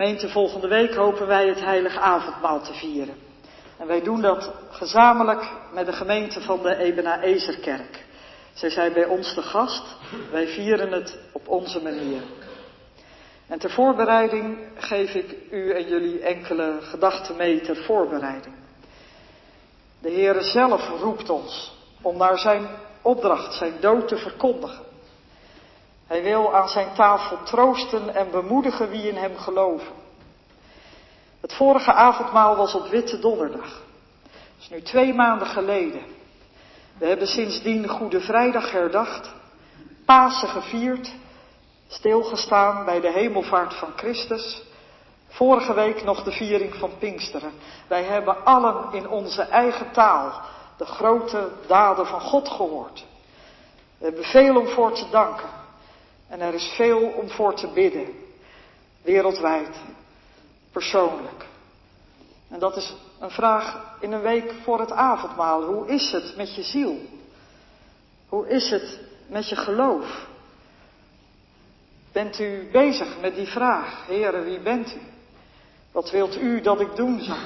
Gemeente, volgende week hopen wij het heilige avondmaal te vieren. En wij doen dat gezamenlijk met de gemeente van de Ebeneezerkerk. Zij zijn bij ons te gast, wij vieren het op onze manier. En ter voorbereiding geef ik u en jullie enkele gedachten mee ter voorbereiding. De Heere zelf roept ons om naar zijn opdracht, zijn dood te verkondigen. Hij wil aan zijn tafel troosten en bemoedigen wie in hem geloven. Het vorige avondmaal was op Witte Donderdag. Dat is nu twee maanden geleden. We hebben sindsdien Goede Vrijdag herdacht, Pasen gevierd, stilgestaan bij de hemelvaart van Christus. Vorige week nog de viering van Pinksteren. Wij hebben allen in onze eigen taal de grote daden van God gehoord. We hebben veel om voor te danken. En er is veel om voor te bidden. Wereldwijd. Persoonlijk. En dat is een vraag in een week voor het avondmaal. Hoe is het met je ziel? Hoe is het met je geloof? Bent u bezig met die vraag? Heere, wie bent u? Wat wilt u dat ik doen zal?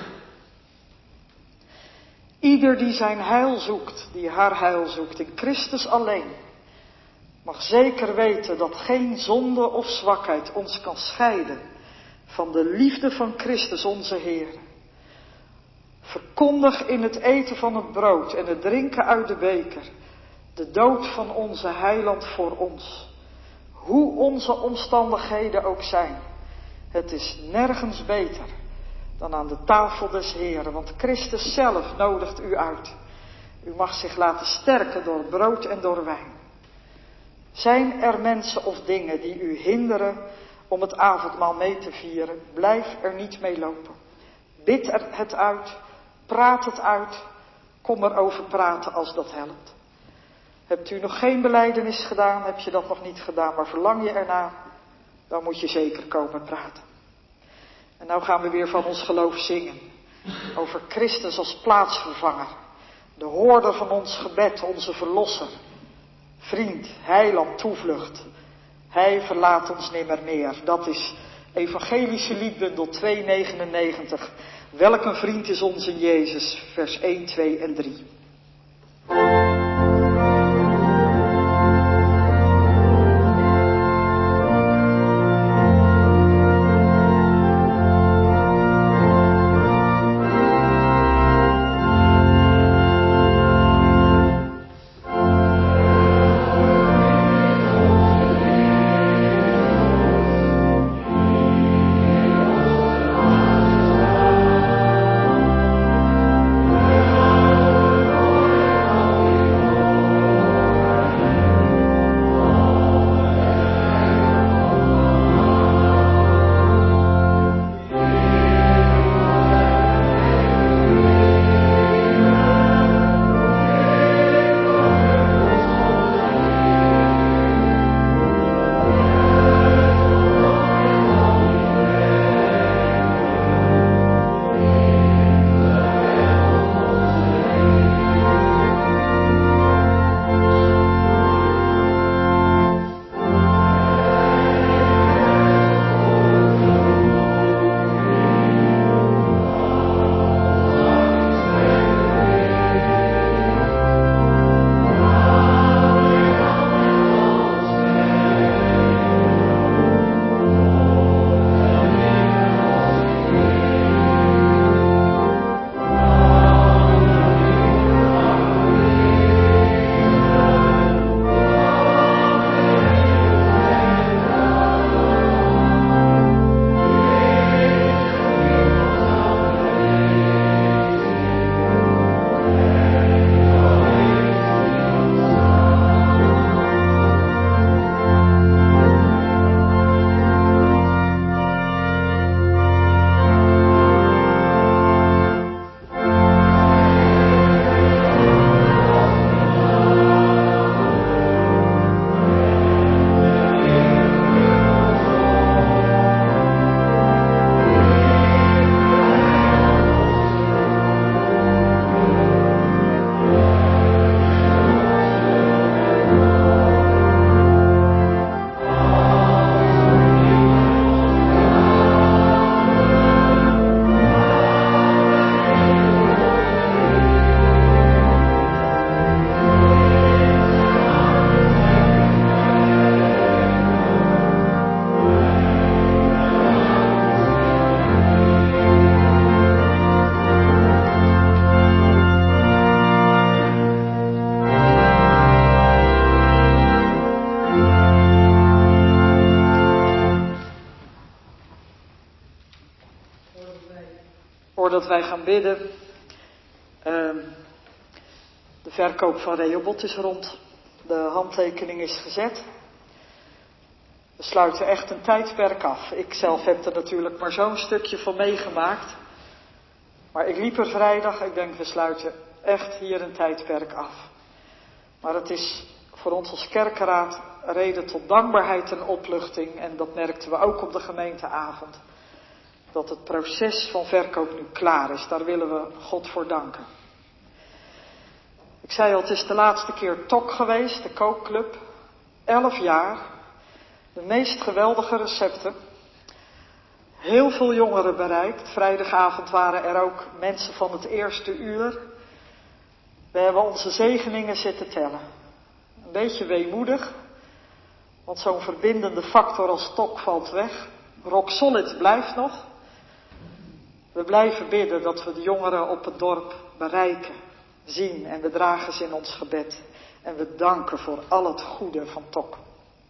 Ieder die zijn heil zoekt, die haar heil zoekt in Christus alleen, mag zeker weten dat geen zonde of zwakheid ons kan scheiden van de liefde van Christus onze Heer. Verkondig in het eten van het brood en het drinken uit de beker de dood van onze heiland voor ons. Hoe onze omstandigheden ook zijn, het is nergens beter dan aan de tafel des Heeren, want Christus zelf nodigt u uit. U mag zich laten sterken door brood en door wijn. Zijn er mensen of dingen die u hinderen om het avondmaal mee te vieren? Blijf er niet mee lopen. Bid er het uit, praat het uit, kom erover praten als dat helpt. Hebt u nog geen belijdenis gedaan, heb je dat nog niet gedaan, maar verlang je ernaar, dan moet je zeker komen praten. En nou gaan we weer van ons geloof zingen, over Christus als plaatsvervanger, de hoorder van ons gebed, onze verlosser, vriend, heiland, toevlucht. Hij verlaat ons nimmer meer. Dat is Evangelische liedbundel tweehonderdnegenennegentig. Welk een vriend is ons in Jezus, vers één, twee en drie. Amen. Voordat wij gaan bidden, uh, de verkoop van Rehoboth is rond. De handtekening is gezet. We sluiten echt een tijdperk af. Ik zelf heb er natuurlijk maar zo'n stukje van meegemaakt. Maar ik liep er vrijdag, ik denk we sluiten echt hier een tijdperk af. Maar het is voor ons als kerkenraad reden tot dankbaarheid en opluchting. En dat merkten we ook op de gemeenteavond. Dat het proces van verkoop nu klaar is. Daar willen we God voor danken. Ik zei al, het is de laatste keer T O C geweest, de kookclub. Elf jaar. De meest geweldige recepten. Heel veel jongeren bereikt. Vrijdagavond waren er ook mensen van het eerste uur. We hebben onze zegeningen zitten tellen. Een beetje weemoedig. Want zo'n verbindende factor als T O C valt weg. Rock Solid blijft nog. We blijven bidden dat we de jongeren op het dorp bereiken, zien en we dragen ze in ons gebed. En we danken voor al het goede van T O C.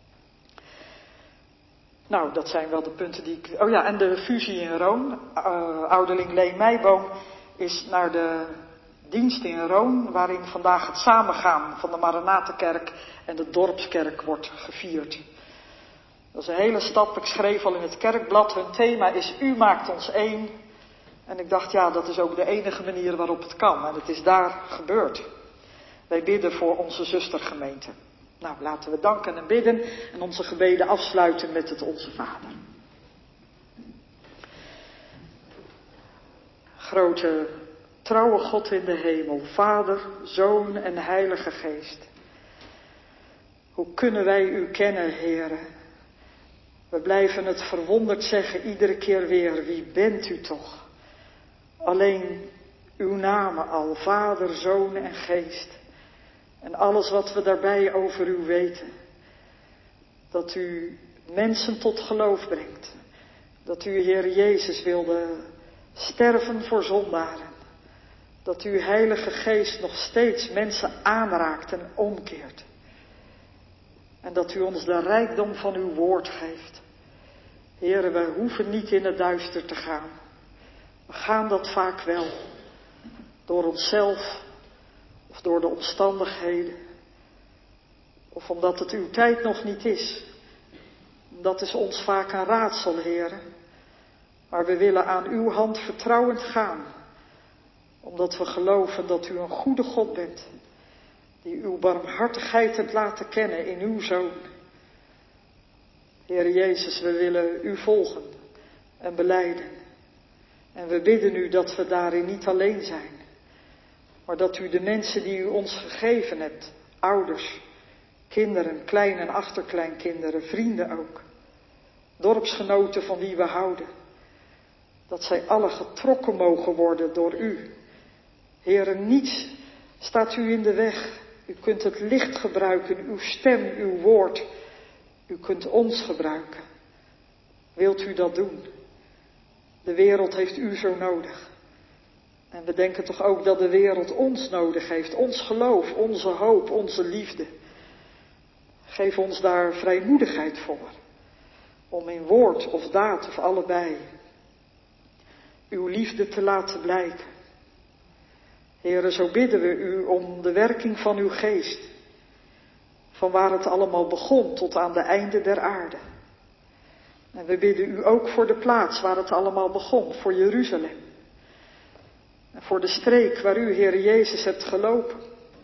Nou, dat zijn wel de punten die ik... Oh ja, en de fusie in Roon. Uh, ouderling Leen Meijboom is naar de dienst in Roon, waarin vandaag het samengaan van de Maranatenkerk en de dorpskerk wordt gevierd. Dat is een hele stap. Ik schreef al in het kerkblad, hun thema is U maakt ons één. En ik dacht, ja, dat is ook de enige manier waarop het kan. En het is daar gebeurd. Wij bidden voor onze zustergemeente. Nou, laten we danken en bidden en onze gebeden afsluiten met het Onze Vader. Grote, trouwe God in de hemel, Vader, Zoon en Heilige Geest. Hoe kunnen wij U kennen, Heere? We blijven het verwonderd zeggen iedere keer weer, wie bent U toch? Alleen Uw namen al, Vader, Zoon en Geest. En alles wat we daarbij over U weten. Dat U mensen tot geloof brengt. Dat U, Heer Jezus, wilde sterven voor zondaren. Dat Uw Heilige Geest nog steeds mensen aanraakt en omkeert. En dat U ons de rijkdom van Uw woord geeft. Heere, wij hoeven niet in het duister te gaan. We gaan dat vaak wel. Door onszelf. Of door de omstandigheden. Of omdat het uw tijd nog niet is. Dat is ons vaak een raadsel, Heere. Maar we willen aan uw hand vertrouwend gaan. Omdat we geloven dat u een goede God bent. Die uw barmhartigheid hebt laten kennen in uw Zoon. Heere Jezus, we willen u volgen en belijden. En we bidden u dat we daarin niet alleen zijn. Maar dat u de mensen die u ons gegeven hebt, ouders, kinderen, klein- en achterkleinkinderen, vrienden ook, dorpsgenoten van wie we houden, dat zij alle getrokken mogen worden door u. Heere, niets staat u in de weg. U kunt het licht gebruiken, uw stem, uw woord. U kunt ons gebruiken. Wilt u dat doen? De wereld heeft u zo nodig. En we denken toch ook dat de wereld ons nodig heeft. Ons geloof, onze hoop, onze liefde. Geef ons daar vrijmoedigheid voor. Om in woord of daad of allebei uw liefde te laten blijken. Heere, zo bidden we u om de werking van uw geest. Van waar het allemaal begon tot aan de einde der aarde. En we bidden u ook voor de plaats waar het allemaal begon, voor Jeruzalem. En voor de streek waar u, Heer Jezus, hebt gelopen.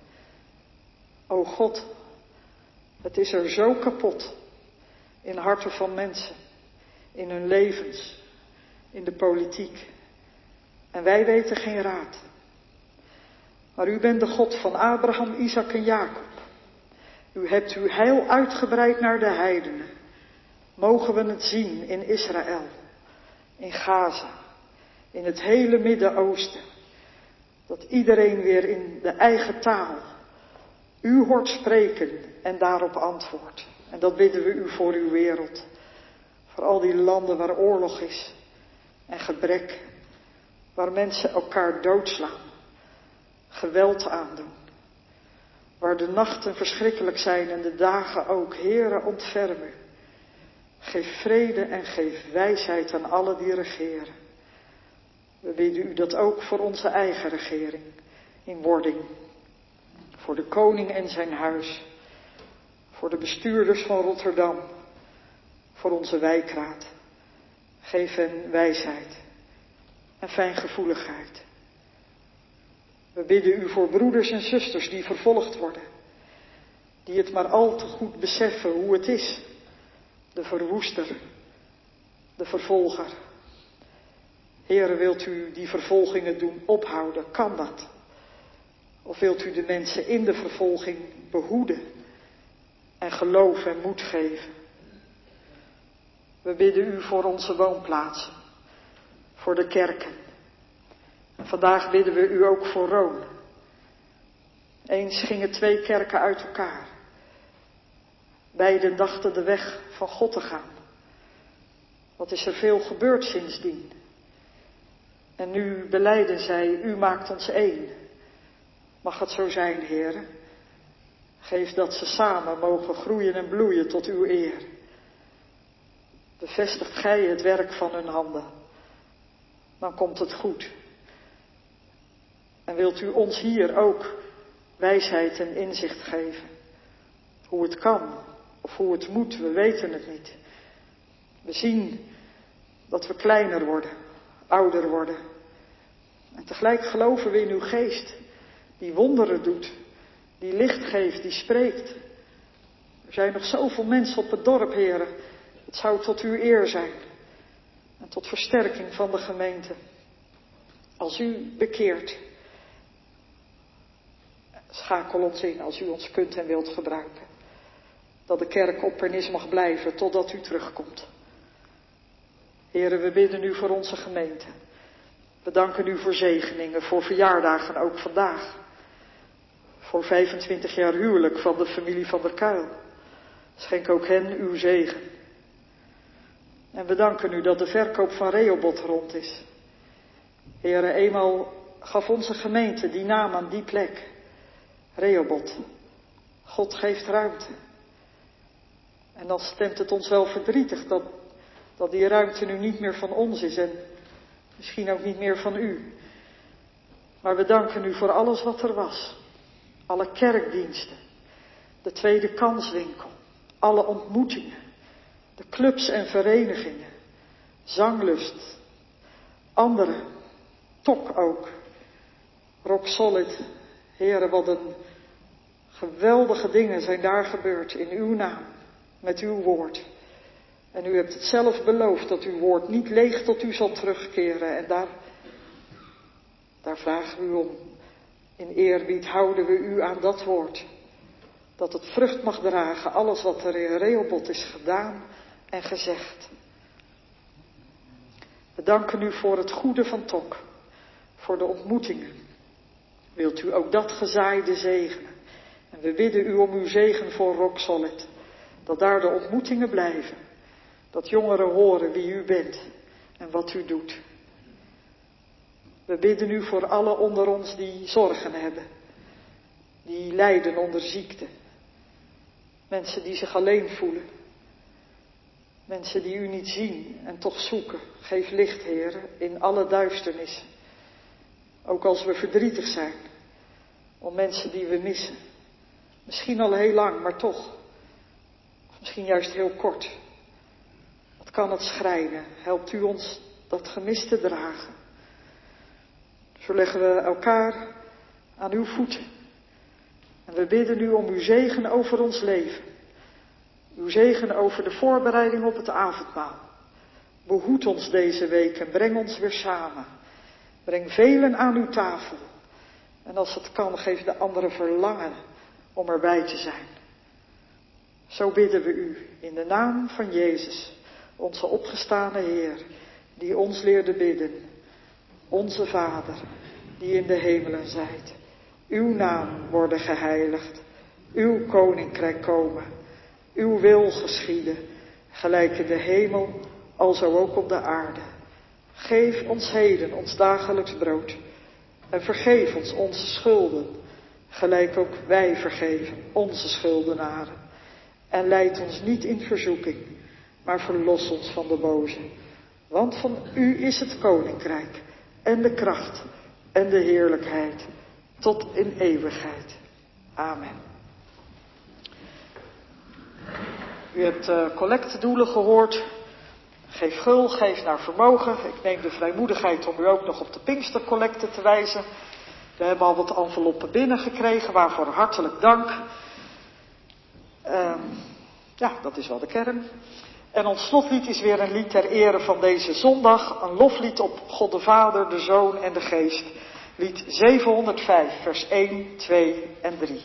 O God, het is er zo kapot in harten van mensen, in hun levens, in de politiek. En wij weten geen raad. Maar u bent de God van Abraham, Isaac en Jacob. U hebt uw heil uitgebreid naar de heidenen. Mogen we het zien in Israël, in Gaza, in het hele Midden-Oosten. Dat iedereen weer in de eigen taal u hoort spreken en daarop antwoordt. En dat bidden we u voor uw wereld. Voor al die landen waar oorlog is en gebrek. Waar mensen elkaar doodslaan. Geweld aandoen. Waar de nachten verschrikkelijk zijn en de dagen ook. Heere, ontferm u. Geef vrede en geef wijsheid aan alle die regeren. We bidden u dat ook voor onze eigen regering in wording. Voor de koning en zijn huis. Voor de bestuurders van Rotterdam. Voor onze wijkraad. Geef hen wijsheid en fijngevoeligheid. We bidden u voor broeders en zusters die vervolgd worden. Die het maar al te goed beseffen hoe het is. De verwoester. De vervolger. Heere, wilt u die vervolgingen doen ophouden? Kan dat? Of wilt u de mensen in de vervolging behoeden en geloof en moed geven? We bidden u voor onze woonplaatsen, voor de kerken. En vandaag bidden we u ook voor Roon. Eens gingen twee kerken uit elkaar. Beiden dachten de weg van God te gaan. Wat is er veel gebeurd sindsdien? En nu belijden zij, u maakt ons één. Mag het zo zijn, Heere? Geef dat ze samen mogen groeien en bloeien tot uw eer. Bevestigt gij het werk van hun handen. Dan komt het goed. En wilt u ons hier ook wijsheid en inzicht geven. Hoe het kan of hoe het moet, we weten het niet. We zien dat we kleiner worden, ouder worden. En tegelijk geloven we in uw geest, die wonderen doet, die licht geeft, die spreekt. Er zijn nog zoveel mensen op het dorp, heren. Het zou tot uw eer zijn en tot versterking van de gemeente. Als u bekeert, schakel ons in als u ons kunt en wilt gebruiken. Dat de kerk op Pernis mag blijven totdat u terugkomt. Heren, we bidden u voor onze gemeente. We danken u voor zegeningen, voor verjaardagen ook vandaag. Voor vijfentwintig jaar huwelijk van de familie van der Kuil. Schenk ook hen uw zegen. En we danken u dat de verkoop van Rehoboth rond is. Heren, eenmaal gaf onze gemeente die naam aan die plek. Rehoboth. God geeft ruimte. En dan stemt het ons wel verdrietig dat, dat die ruimte nu niet meer van ons is en misschien ook niet meer van u. Maar we danken u voor alles wat er was. Alle kerkdiensten, de tweede kanswinkel, alle ontmoetingen, de clubs en verenigingen, zanglust, anderen, Tok ook, Rock Solid. Heren, wat een geweldige dingen zijn daar gebeurd in uw naam, met uw woord. En u hebt het zelf beloofd dat uw woord niet leeg tot u zal terugkeren. En daar, daar vragen we u om. In eerbied houden we u aan dat woord. Dat het vrucht mag dragen, alles wat er in Rehoboth is gedaan en gezegd. We danken u voor het goede van Tok, voor de ontmoetingen. Wilt u ook dat gezaaide zegenen? En we bidden u om uw zegen voor Rock Solid. Dat daar de ontmoetingen blijven. Dat jongeren horen wie u bent en wat u doet. We bidden u voor alle onder ons die zorgen hebben. Die lijden onder ziekte. Mensen die zich alleen voelen. Mensen die u niet zien en toch zoeken. Geef licht, Heer, in alle duisternis. Ook als we verdrietig zijn. Om mensen die we missen. Misschien al heel lang, maar toch. Of misschien juist heel kort. Wat kan het schrijnen? Helpt u ons dat gemis te dragen? Zo leggen we elkaar aan uw voeten. En we bidden u om uw zegen over ons leven. Uw zegen over de voorbereiding op het avondmaal. Behoed ons deze week en breng ons weer samen. Breng velen aan uw tafel. En als het kan, geef de anderen verlangen om erbij te zijn. Zo bidden we u in de naam van Jezus, onze opgestane Heer, die ons leerde bidden. Onze Vader, die in de hemelen zijt. Uw naam worden geheiligd. Uw koninkrijk komen. Uw wil geschieden, gelijk in de hemel, alzo ook op de aarde. Geef ons heden ons dagelijks brood. En vergeef ons onze schulden, gelijk ook wij vergeven onze schuldenaren. En leid ons niet in verzoeking, maar verlos ons van de boze. Want van u is het koninkrijk en de kracht en de heerlijkheid tot in eeuwigheid. Amen. U hebt uh, collectedoelen gehoord. Geef gul, geef naar vermogen. Ik neem de vrijmoedigheid om u ook nog op de Pinkstercollecte te wijzen. We hebben al wat enveloppen binnengekregen, waarvoor hartelijk dank. Uh, ja, dat is wel de kern. En ons slotlied is weer een lied ter ere van deze zondag. Een loflied op God de Vader, de Zoon en de Geest. Lied zevenhonderdvijf, vers één, twee en drie.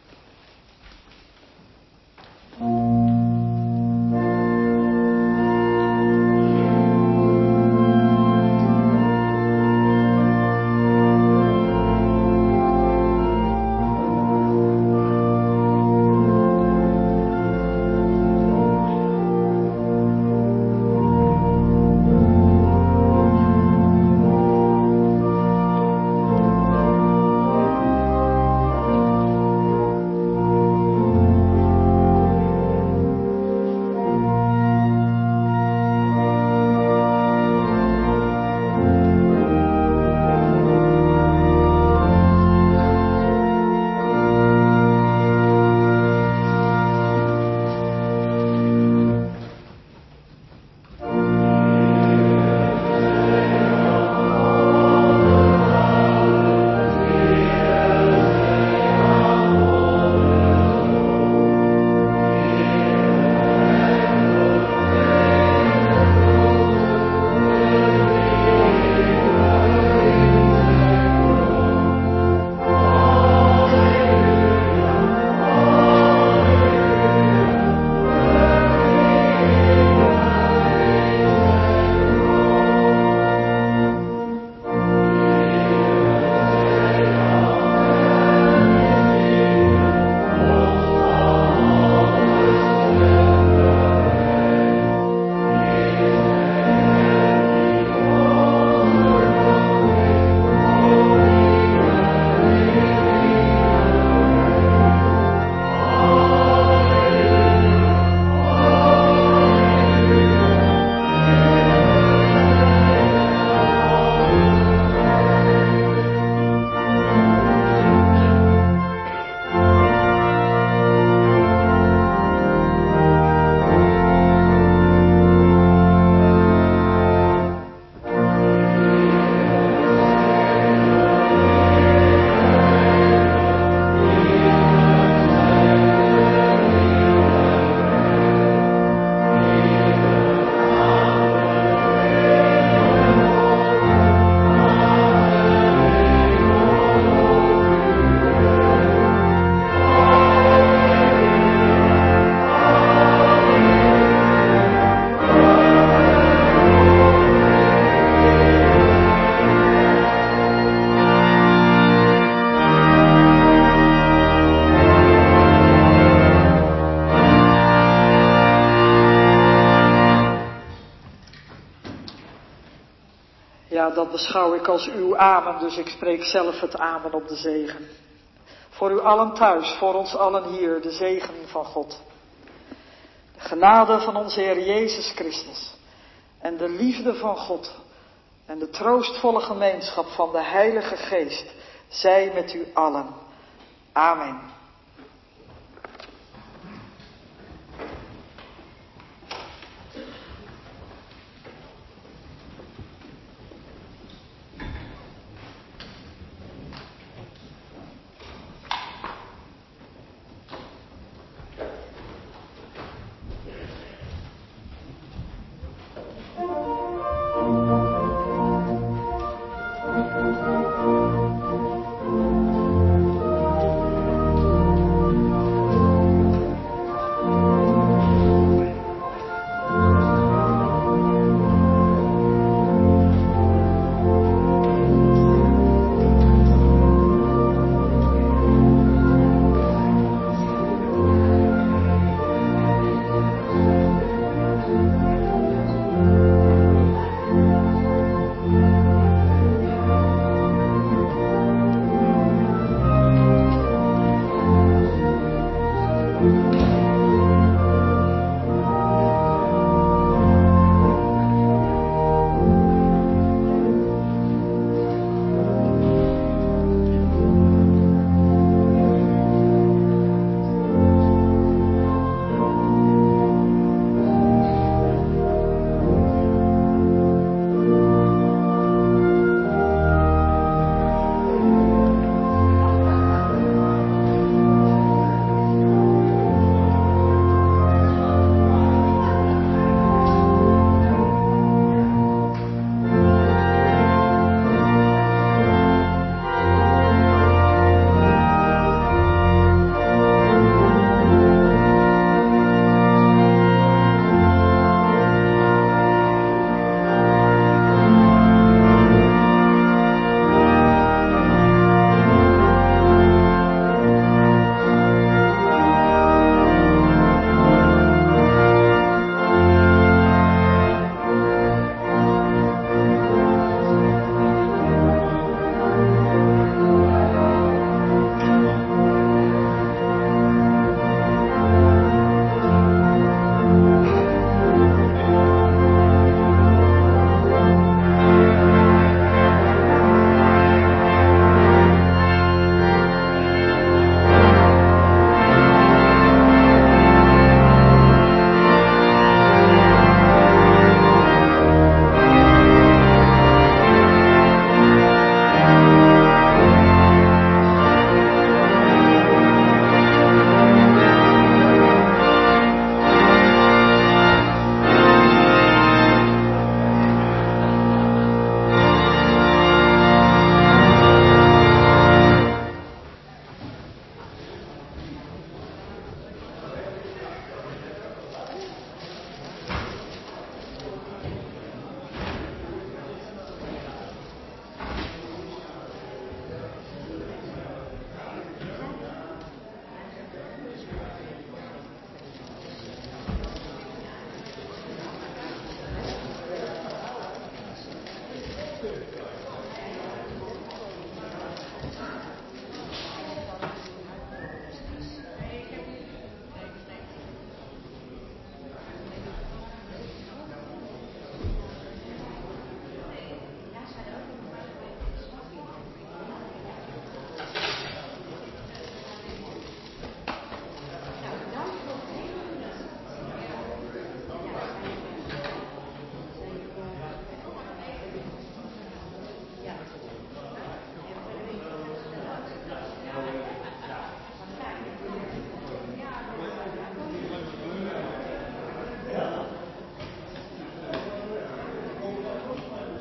Ja, dat beschouw ik als uw amen, dus ik spreek zelf het amen op de zegen. Voor u allen thuis, voor ons allen hier, de zegen van God. De genade van onze Heer Jezus Christus en de liefde van God en de troostvolle gemeenschap van de Heilige Geest zij met u allen. Amen.